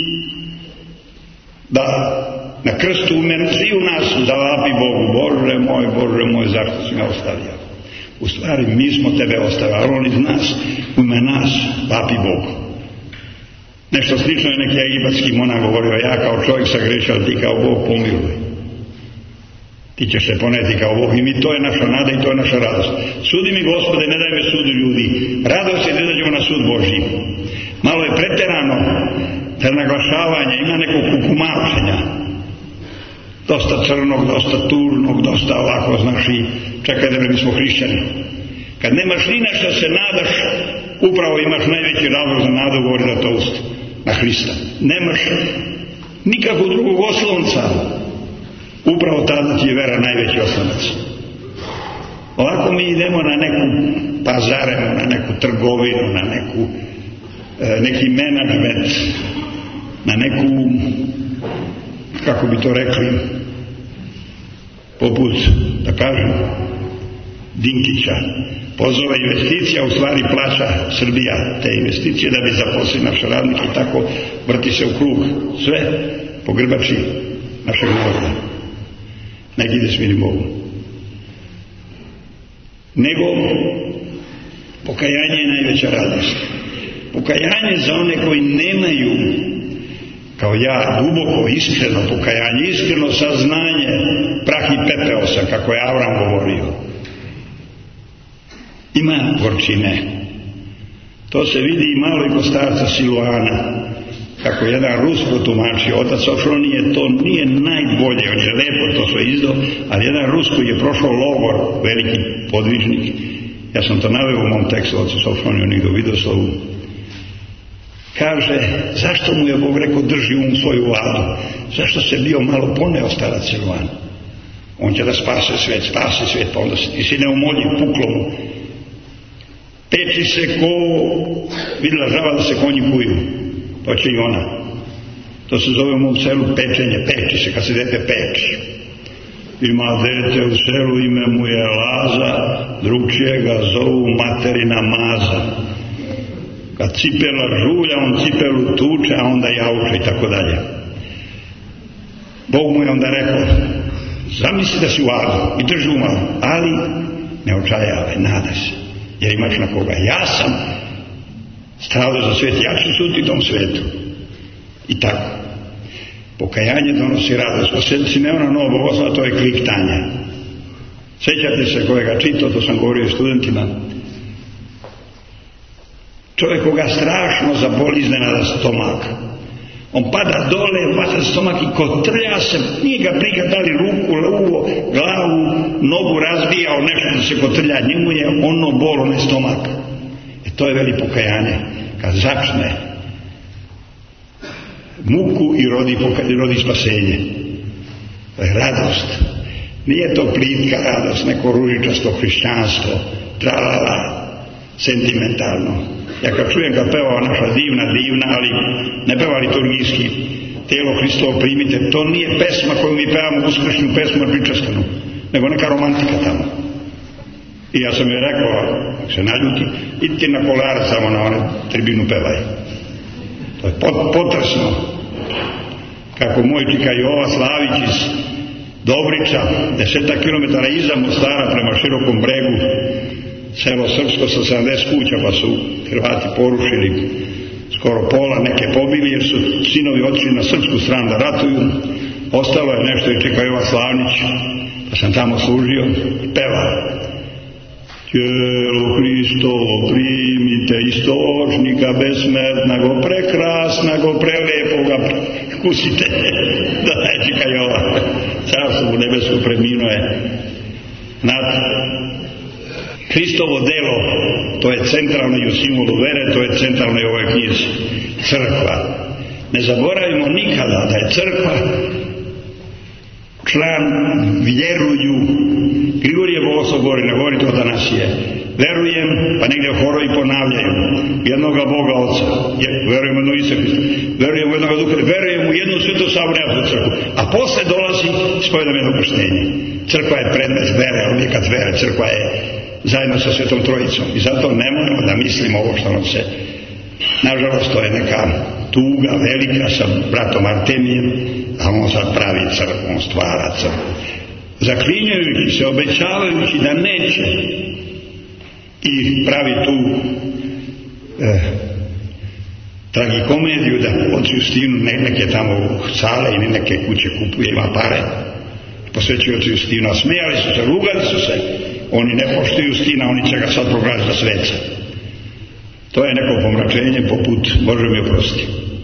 da na krstu umrzi u nas, da vapi Bogu: Bože moj, zašto si me ostavio? U stvari mi smo tebe ostavili, ali on iz nas, u ime nas vapi Bogu. Nešto slično je neki egipatski monah govorio: ja kao čovjek sagrešio, ali ti kao Bog pomiluj. Ti ćeš se poneti kao Bog. I mi, to je naša nada i to je naša radost. Sudi mi, Gospode, ne daj me sudu ljudi. Radost je da izađemo na sud Božji. Malo je preterano ter naglašavanja, ima nekog kukumačenja. Dosta crnog, dosta tužnog, dosta ovako, znaš, i čekaj da mi smo hrišćani. Kad nemaš ni na što se nadaš, upravo imaš najveći razlog za nadu, govori da to usta, na Hrista. Nemaš nikakvog drugog oslonca, upravo tada ti je vera najveći oslonac. Ovako mi idemo na neku pazarenu, na neku trgovinu, na neki menadžment, na neku, kako bi to rekli, poput, da kažem, Dinkića. Pozove investicija, u stvari plaća Srbija te investicije da bi zaposlili naše radnike i tako vrti se u krug. Sve po grbači našeg naroda. Nek ide smiri Bogu. Nego pokajanje je najveća radost. Pokajanje za one koji nemaju, kao ja, duboko, iskreno pokajanje, iskreno saznanje, prah i pepeo sam, kako je Avram govorio. Ima gorčine. To se vidi i malo i kod starca Siluana, kako jedan Rus protumačio. Otac Sofronije to nije najbolje, on je lepo to sve izdao, ali jedan Rus koji je prošao logor, veliki podvižnik, ja sam to naveo u mom tekstu otac Sofronije, on ide u Vidoslovu, kaže, zašto mu je Bog rekao drži svoju vladu? Zašto se bio malo poneo starac Siluan? On će da spase svijet, pa onda ti si neumoljiv, puklo mu. Peči se ko vidjela žava da se konji kuju. To će i ona. To se zove u mom selu pečenje, peči se, kad se dete peči. Ima dete u selu, ime mu je Laza, drugčije ga zovu materina maza. Kad cipela žulja, on cipelu tuče, a onda jauče i tako dalje. Bog mu je onda rekao, zamisli da si u adu i drži umalo, ali ne očajavaj, nadaj se, jer imaš na koga. Ja sam stradao za svijet, ja ću suditi tom svijetu. I tako. Pokajanje donosi radost. Posljedici Simeona Novog Bogoslova, to je kliktanje. Sjećate se kojega čitao, to sam govorio studentima. Čovjek koga strašno zaboli iznenada stomak. On pada dole, pada stomak i kotrlja se, nije ga briga da li ruku, uvo, glavu, nogu razbijao, nešto da se kotrlja, njemu je ono bol, onaj stomak. To je veli pokajanje, kad začne muku i rodi spasenje. To je radost. Nije to plitka radost, neko ružičasto hrišćanstvo, tralala, sentimentalno. Ja kad čujem kad peva naša divna, ali ne peva liturgijski, tijelo Hristovo primite, to nije pesma koju mi pevamo, uskršnju pesmu pričastanu, nego neka romantika tamo. I ja sam joj rekao, ako se naljuti, idite na Kolarac samo na one tribinu pevaj. To je potresno. Kako moj čika Jova Slavić iz Dobrića, 10 kilometara iza Mostara prema Širokom Bregu, selo Srpsko sa 70 kuća, pa su Hrvati porušili skoro pola, neke pobili jer su sinovi otišli na srpsku stranu da ratuju. Ostalo je nešto i čika Jova Slavnić, pa sam tamo služio, peva. Tijelo Hristovo primite, istočnika besmrtnago, prekrasnago, prelepoga, kusite. Da ne čika Jova, carstvo u nebesko preminuo je. Hristovo delo, to je centralno i u simbolu vere, to je centralno i u ovoj knjizi. Crkva. Ne zaboravimo nikada da je crkva član vjeruju. Grigorije Bogoslov govori, ne govori to danas je. Verujem, pa negdje horovi ponavljaju, jednoga Boga Oca, verujem u jedno Ise Hrista, verujem u jednoga Duha, verujem u jednu svetu savremenu crkvu, a posle dolazi spovedano krštenje. Crkva je predmet vere, objekat vere, crkva je zajedno sa Svetom Trojicom i zato ne možemo da mislimo ovo što nam se, nažalost, to je neka tuga velika sa bratom Artemijem, a on sad pravi crkvu, on stvara crkvu. Zaklinjajući se, obećavajući da neće, i pravi tu tragikomediju da od Justinu neke tamo sale ili neke kuće kupuje, ima pare, posvećuje od Justinu, a smijali su se, rugali su se, oni ne poštuju Justina, oni će ga sad proglasiti za sveca. To je neko pomračenje poput Bože mi oprosti.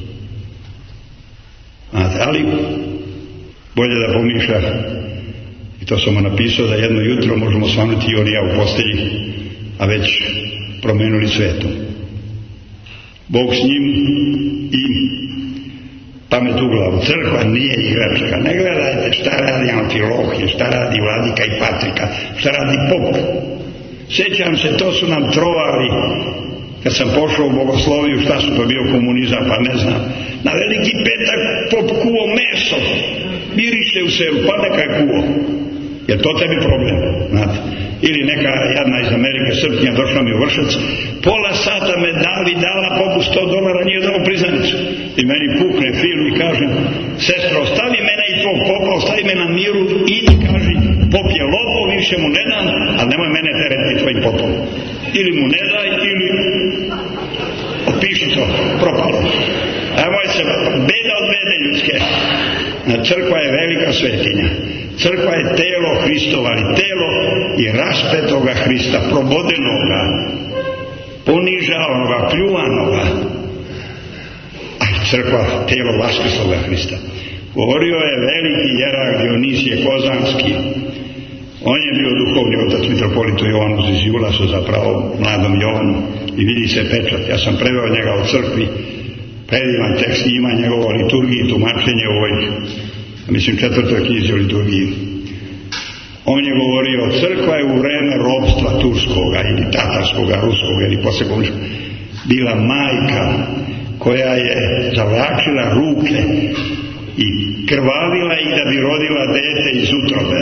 Ali bolje da pomišlja, i to sam mu napisao, da jedno jutro možemo svanuti i on i ja u postelji, a već promenuli svetom. Bog s njim i pamet u glavu. Crkva nije igračka. Ne gledajte šta radi Amfilohije, šta radi Vladika i Patrika, šta radi pop. Sjećam se, to su nam trovali kad sam pošao u bogosloviju, šta su to bio komunizam, pa ne znam. Na Veliki petak pop kuo meso, miriše u selu, pa neka je kuo. Jer to tebi problem, znate. Ili neka jadna iz Amerike, Srpkinja, došla mi u Vršac, pola sata me dala popu $100, nije dao priznanicu. I meni pukne film i kažem, sestro, ostavi mene i tvog popa, ostavi me na miru i kaži, pop je lopov, više mu ne dam, ali nemoj mene teretiti tvojim popom. Ili mu ne daj, ili otpiši to, propalo. Nemoj se, beda od bede ljudske. Crkva je velika svetinja. Crkva je telo Hristova, ali telo i raspetoga Hrista, probodenoga, ponižavanoga, pljuvanoga. A crkva, telo vaskrsloga Hrista. Govorio je veliki jerarh Dionisije Kozanski. On je bio duhovni otac mitropolitu Jovanu Ziziulasu, zapravo mladom Jovanu, i vidi se pečat. Ja sam preveo njega u crkvi, predivan tekst, ima njegovo liturgiji, tumačenje u ovoj, mislim, 4. knjizi o liturgiji. On je govorio, crkva je u vreme ropstva turskoga ili tatarskoga, ruskoga ili posljekomuničkoga bila majka koja je zavlačila ruke i krvavila ih da bi rodila dete iz utrobe.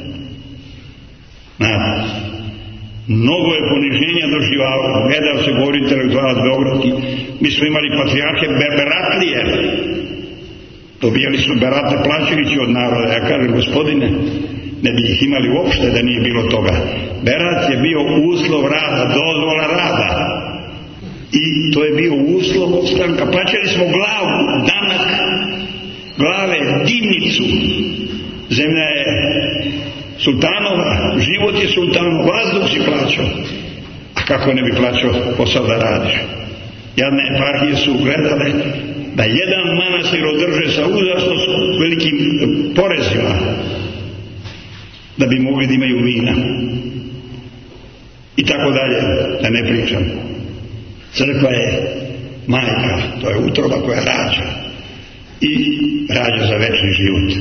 Mnogo je poniženja doživao. Gledao se govori intelektualac Beograd. Mi smo imali patrijarhe Beratlije. Dobijali su berate plaćevići od naroda. Ja kažem, gospodine, ne bi ih imali uopšte da nije bilo toga. Berat je bio uslov rada, dozvola rada. I to je bio uslov stranka. Plaćali smo glavu, danak, glave, dimnicu. Zemlja je sultanova, život je sultanov, vazduh si plaćao. A kako ne bi plaćao posao da radiš? Jadne eparhije su gledale da jedan manastir održe sa užasno velikim porezima da bi mogli da imaju vina. I tako dalje, da ne pričam. Crkva je majka, to je utroba koja rađa. I rađa za večni život.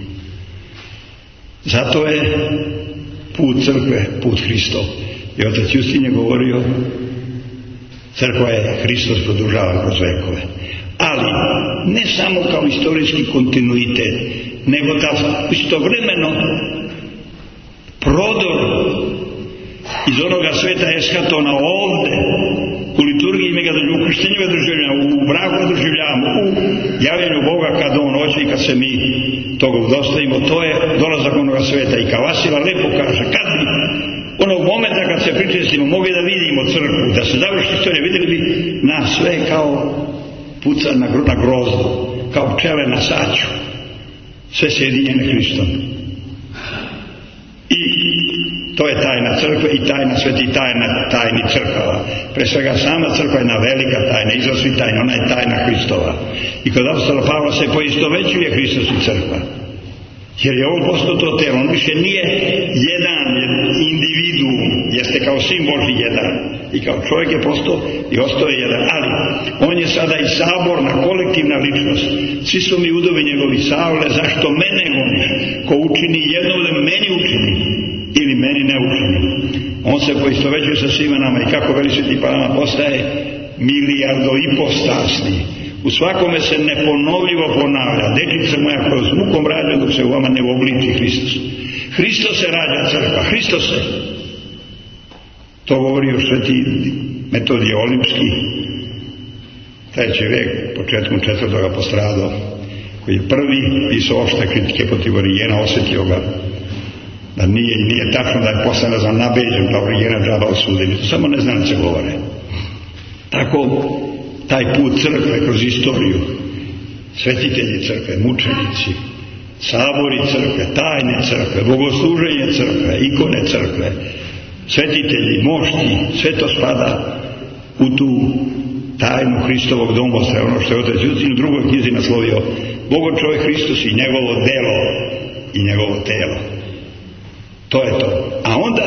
Zato je put crkve, put Hristov. I otac Justin je govorio, crkva je Hristos produžava kroz vekove. Ali ne samo kao istorijski kontinuitet, nego da istovremeno prodor iz onoga sveta eskatona ovde, u liturgiji mi ga u krštenju ga doživljamo, u braku ga doživljamo, u javljanju Boga kad on hoće i kad se mi toga udostavimo, to je dolazak onoga sveta. I kao Vasila lepo kaže, kad bi onog momenta kad se pričestimo mogli da vidimo crkvu, da se završi istorija, vidjeli bi nas sve kao puca na grozdu, kao pčele na saću, sve sjedinjene Hristom. I to je tajna crkve i tajna sveti i tajni crkava. Pre svega sama crkva je jedna velika tajna, izvor svih tajna, ona je tajna Hristova. I kod apostola Pavla se poistovećuje Hristos i crkva. Jer je on postao to telo, on više nije jedan individuum, jeste kao sin Božji jedan. I kao čovjek je postao i ostao je jedan. Ali on je sada i saborna, kolektivna ličnost. Svi su mi udovi njegovi. Savle, zašto mene goniš? Ko učini jedno, da meni učini. Ili meni ne učini. On se poistovećuje sa svima nama i kako veli Sveti Palama postaje milijardo i postasni. U svakome se neponovljivo ponavlja. Dečice moja kroz mukom rađa dok se u vama ne obliči Hristos. Hristos se rađa, crkva, Hristos se. To govori još Sveti Metodije Olimpski, 3. vek, početkom 4. postradao, koji je prvi pisao opšte kritike protiv Origena, osvetio ga da nije tačno da je posle nabeđen da Origena džaba osudili. To samo neznalice govore. Tako taj put crkve kroz istoriju, svetitelji crkve, mučenici, sabori crkve, tajne crkve, bogosluženje crkve, ikone crkve, svetitelji, mošti, sve to spada u tu tajnu Hristovog domostra, ono što je Otac Justin u drugoj knjizi naslovio Bogo čovjek Hristos i njegovo delo i njegovo telo. To je to. A onda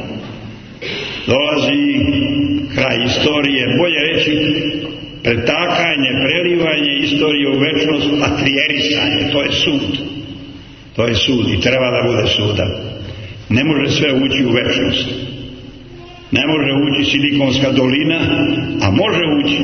dolazi kraj istorije, bolje reći pretakanje, prelivanje istorije u večnost, patrijerisanje, to je sud. To je sud i treba da bude suda. Ne može sve ući u večnost. Ne može ući Silikonska dolina, a može ući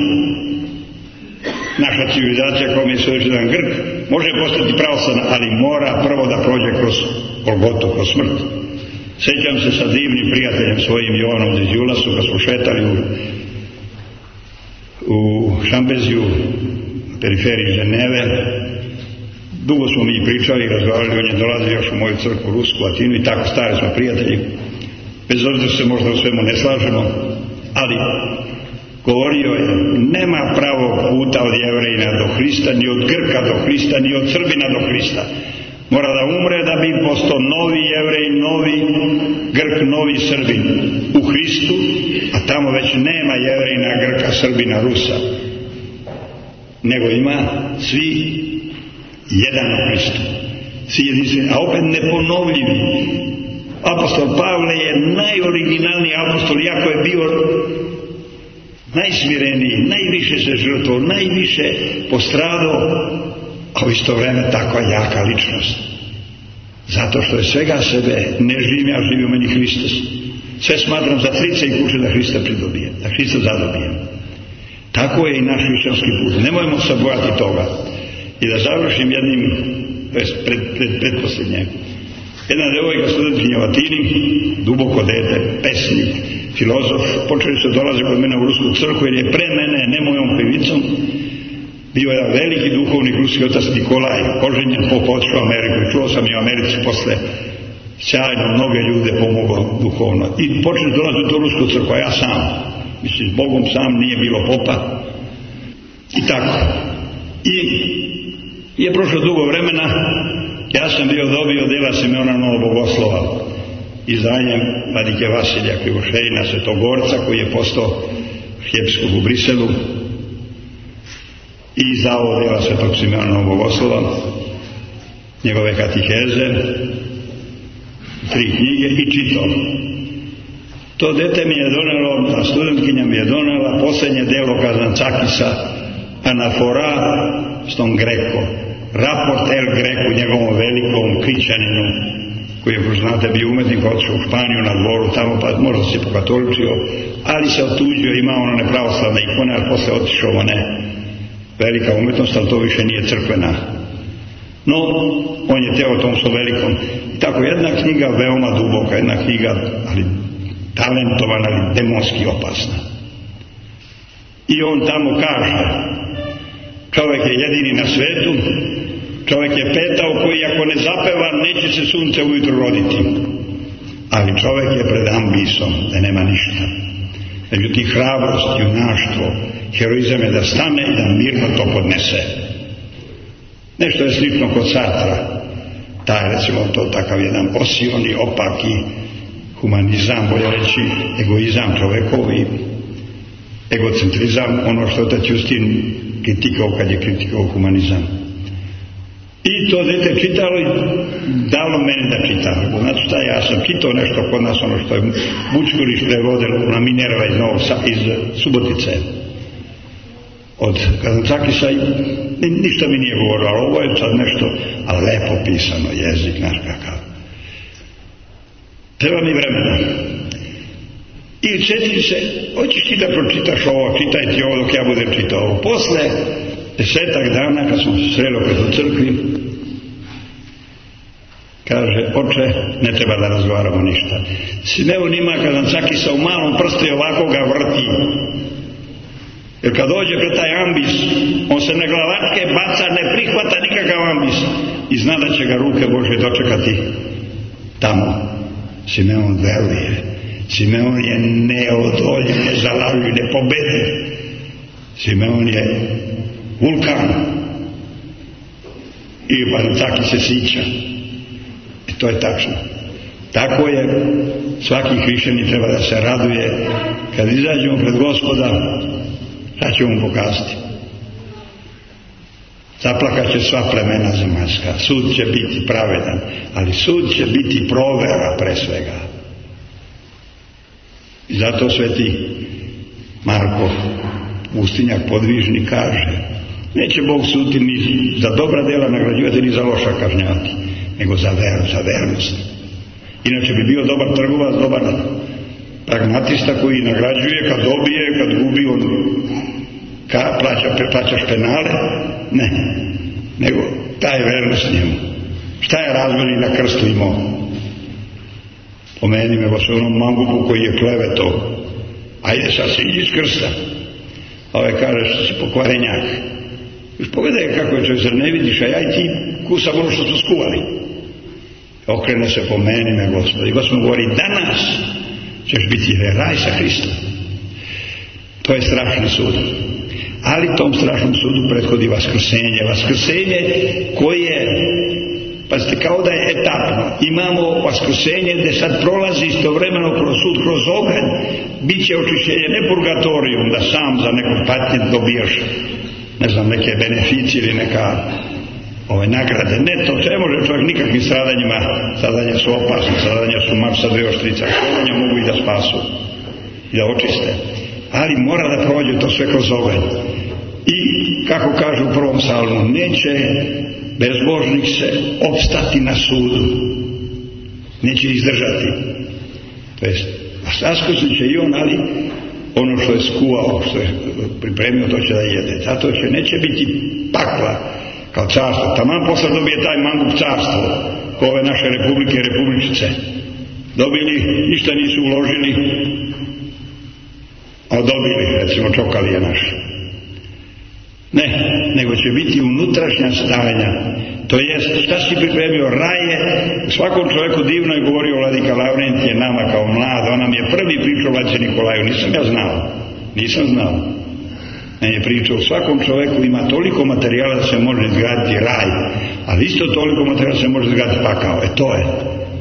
naša civilizacija koja mi je svedoči jedan Grk, može postati pravoslavna, ali mora prvo da prođe kroz Golgotu, kroz smrt. Sjećam se sa divnim prijateljem svojim Jovanom Zizjulasu, kad smo šetali u Šambeziju, na periferiji Ženeve. Dugo smo mi pričali i razgovarali, on je dolazio još u moju crkvu, Rusku, Atinu i tako, stari smo prijatelji. Bez obzira se možda u svemu ne slažemo, ali govorio je, nema pravog puta od Jevrejina do Hrista, ni od Grka do Hrista, ni od Srbina do Hrista. Mora da umre da bi postao novi Jevrej, novi Grk, novi Srbin u Hristu, a tamo već nema Jevrejina, Grka, Srbina, Rusa, nego ima svi jedan u Hristu, svi jedinstveni, a opet neponovljivi. Apostol Pavle je najoriginalniji apostol, iako je bio najsmireniji, najviše se žrtvovao, najviše postradao, a u isto vreme takva jaka ličnost. Zato što je svega sebe, ne živim ja, živim meni Hristos. Sve smatram za trice i kuće da Hrista pridobije, da Hrista zadobije. Tako je i naš hrišćanski put. Nemojmo se bojati toga. I da završim jednim, to je predposljednje. Jedna devojka, studentkinja u Atini, duboko dete, pesnik, filozof, počeli su dolaze kod mene u Rusku crkvu, jer je pre mene, ne mojom pevicom, bio jedan veliki duhovnik, ruski otac Nikolaj, oženjen po otišao u Ameriku. I čuo sam i u Americi posle sjajno mnoge ljude pomogao duhovno. I počeli dolaziti u tu Rusku crkvu, a ja sam. Mislim, s Bogom sam, nije bilo popa. I tako. I je prošlo dugo vremena, ja sam dobio dela Simeona Novobogoslova, izdanje vladike Vasilija Krivošejina, Svetogorca, koji je postao arhijepiskop u Briselu, i izdao dela Svetog Simeona Novobogoslova, njegove katiheze, 3 knjige i čitao. To dete mi je donelo, a studentkinja mi je donela posljednje delo Kazancakisa, Anafora s tom Greko, raport El Greku, njegovom velikom krićaninu, koji je, znate, bio umetnik, otišao u Španiju na dvoru, tamo pa možda se pokatoličio, ali se otuđio, imao ono nepravoslavne ikone, ali posle otišao one velika umetnost, ali to više nije crkvena. No, on je teo tom svom velikom. I tako jedna knjiga veoma duboka, jedna knjiga, ali talentovana, ali demonski opasna. I on tamo kaže, čovjek je jedini na svetu, čovjek je petao koji ako ne zapeva neće se sunce ujutro roditi. Ali čovjek je pred ambisom, da nema ništa. Međutim, hrabrost, junaštvo, heroizam je da stane i da mirno to podnese. Nešto je slično kod Sartra. Taj, recimo, to takav jedan osioni, opaki humanizam, bolje reći egoizam čovekovi, egocentrizam, ono što Otac Justin kritikao kad je kritikao humanizam. I to dete čitalo i dalo meni da čitam. Znači šta, ja sam čitao nešto kod nas, ono što je Bučkuriš prevodilo na Minerva iz Subotice. Od Kazancakisa ništa mi nije govorilo, ali ovo je sad nešto, ali lepo pisano, jezik naš kakav. Treba mi vremena. I seti se, hoćeš ti da pročitaš ovo, čitaj ti ovo dok ja budem čitao ovo. Posle 10 dana, kad smo se sreli opet u crkvi, kaže, oče, ne treba da razgovaramo ništa. Simeon ima, kad nam sakisa u malom prstu i ovako ga vrti. Jer kad dođe pred taj ambis, on se na glavačke baca, ne prihvata nikakav ambis i zna da će ga ruke Božje dočekati tamo. Simeon veruje. Simeon je neodoljiv, nezalažljiv, nepobediv. Simeon je vulkan. I Bancaki se sića. I to je tačno. Tako je, svaki hrišćanin treba da se raduje kad izađemo pred Gospoda. Šta će mu pokazati? Zaplakat će sva plemena zemaljska. Sud će biti pravedan, ali sud će biti provera pre svega. I zato sveti Marko, pustinjak podvižni, kaže, neće Bog suditi ni za dobra djela nagrađivati, ni za loša kažnjavati, nego za veru, za vernost. Inače bi bio dobar trgovac, dobar pragmatista koji nagrađuje kad dobije, kad gubi, on plaćaš penale. Ne, nego taj vernost njemu. Šta je razmeni na krstu imao? Pomeni me vas onom mangupu koji je kleveto, ajde sad se iđi iz krsta. A ovaj kaže što si pokvarenjak. Još pogledaj kako je čovjek, zar ne vidiš, a ja i ti kusam ono što su skuvali. Okrene se, pomeni me Gospod. I Gospod govori, danas ćeš biti raj sa Hristom. To je strašni sud. Ali tom strašnom sudu prethodi vaskrsenje. Vaskrsenje koje, pazite, kao da je etapno. Imamo vaskrsenje gdje sad prolazi istovremeno kroz sud, kroz oganj. Biće očišćenje, ne purgatorijum, da sam za neku patnje dobijaš, ne znam, neke beneficije ili neka nagrade. Ne, to ne može čovjek nikakvim stradanjima. Stradanja su opasne, stradanja su mač sa 2 oštrica. Stradanja mogu i da spasu i da očiste. Ali mora da prođe to sve kroz oganj. I, kako kaže u prvom psalmu, neće bezbožnik se opstati na sudu. Neće izdržati. To jest, raskusnut će i on, ali ono što je skuvao, što je pripremio, to će da jede. Zato neće biti pakla kao carstvo. Taman posle dobije taj mangup carstvo, ko ove naše republike i republičice. Dobili, ništa nisu uložili, a dobili, recimo Čokalije naše. Ne, nego će biti unutrašnja stanja. To jest, šta si pripremio? Raje, svakom čovjeku divno je govorio vladika Lavrentije nama kao mlad, on nam je prvi pričao o Vladici Nikolaju, nisam znao. On je pričao, svakom čovjeku ima toliko materijala da se može izgraditi raj, ali isto toliko materijala da se može izgraditi pakao. To je.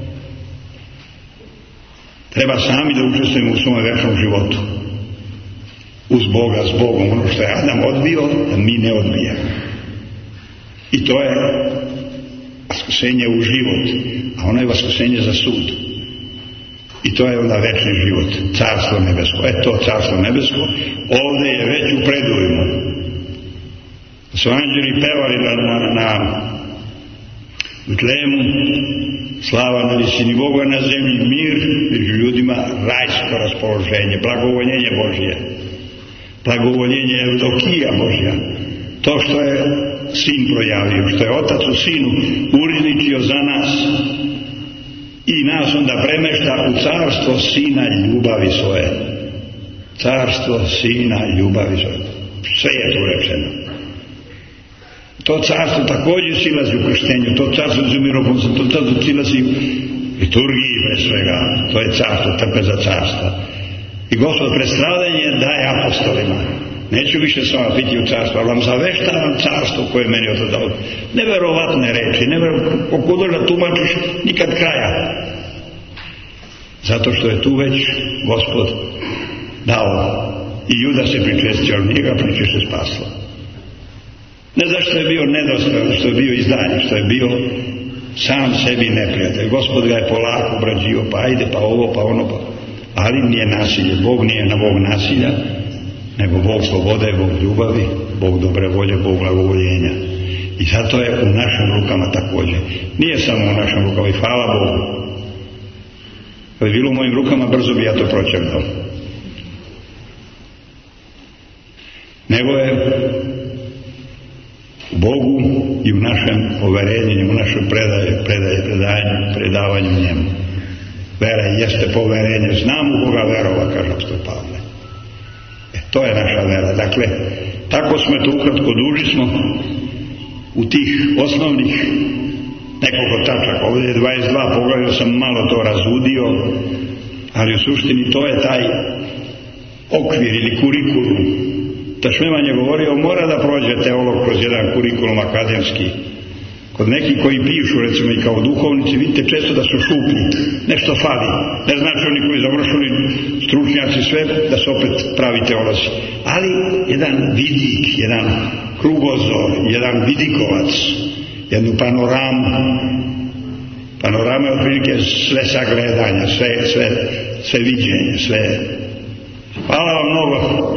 Treba sami da učestvujemo u svom večnom životu. Uz Boga, s Bogom, ono što je Adam odbio, da mi ne odbijemo. I to je vaskusenje u život, a ono je vaskusenje za sud. I to je onda večni život, carstvo nebesko. To carstvo nebesko, ovdje je već u predujmu. Su anđeli pevali na Betlehemu, slava na visini Boga, na zemlji mir, među ljudima rajsko raspoloženje, blagovoljenje Božje. Blagovoljenje Evdokija Božja. To što je sin projavio, što je otac u sinu urizničio za nas i nas onda premešta u carstvo sina ljubavi svoje. Carstvo sina ljubavi svoje. Sve je tu rečeno. To carstvo također silazi u krštenju, to carstvo u miropomstvu, to carstvo silazi u liturgiji pre svega. To je carstvo, trpe za carstva. I Gospod pred stradanje daje apostolima. Neću više s vama biti u carstvu, ali vam zaveštavam carstvo koje je meni otac dao. Neverovatne reči, pokudo da tumačiš nikad kraja. Zato što je tu već Gospod dao. I Juda se pričestio, ali njega pričeše spaslo. Ne zašto je bio nedostojan, što je bio izdanje, što je bio sam sebi neprijatelj. Gospod ga je polako obrađio, pa ajde, pa ovo, pa ono, pa. Ali nije nasilje. Bog nije na Bog nasilja, nego Bog slobode, Bog ljubavi, Bog dobre volje, Bog blagovoljenja. I zato je u našim rukama također. Nije samo u našim rukama, i hvala Bogu. Kad je bilo u mojim rukama, brzo bi ja to pročerpao. nego je u Bogu i u našem overenju, u našem predavanju njemu. Vera jeste poverenje, znam u Boga verova, kaže apostol Pavle. To je naša vera. Dakle, tako smo to ukratko, duži smo u tih osnovnih nekoliko tačaka. Ovdje je 22 poglavlja, sam malo to razudio, ali u suštini to je taj okvir ili kurikulum. Da Šmeman je govorio, mora da prođe teolog kroz jedan kurikulum akademski. Kod neki koji pišu, recimo i kao duhovnici, vidite često da su šuplji, nešto fali. Ne znači oni koji završili stručnjaci sve, da su opet pravi teolozi. Ali jedan vidik, jedan krugozor, jedan vidikovac, jednu panoramu. Panorama je otprilike sve sagledanje, sve viđenje, sve. Hvala vam mnogo.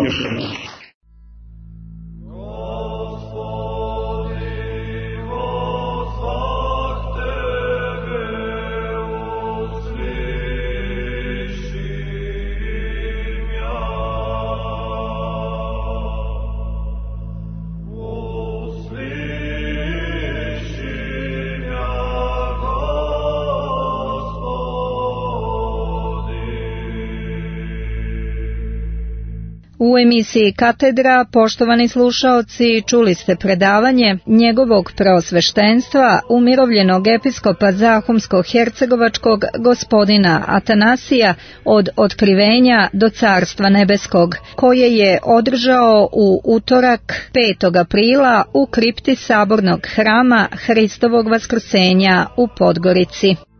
U emisiji Katedra, poštovani slušaoci, čuli ste predavanje njegovog preosveštenstva, umirovljenog episkopa Zahumsko-hercegovačkog gospodina Atanasija od otkrivenja do Carstva nebeskog, koje je održao u utorak 5. aprila u kripti Sabornog hrama Hristovog vaskrsenja u Podgorici.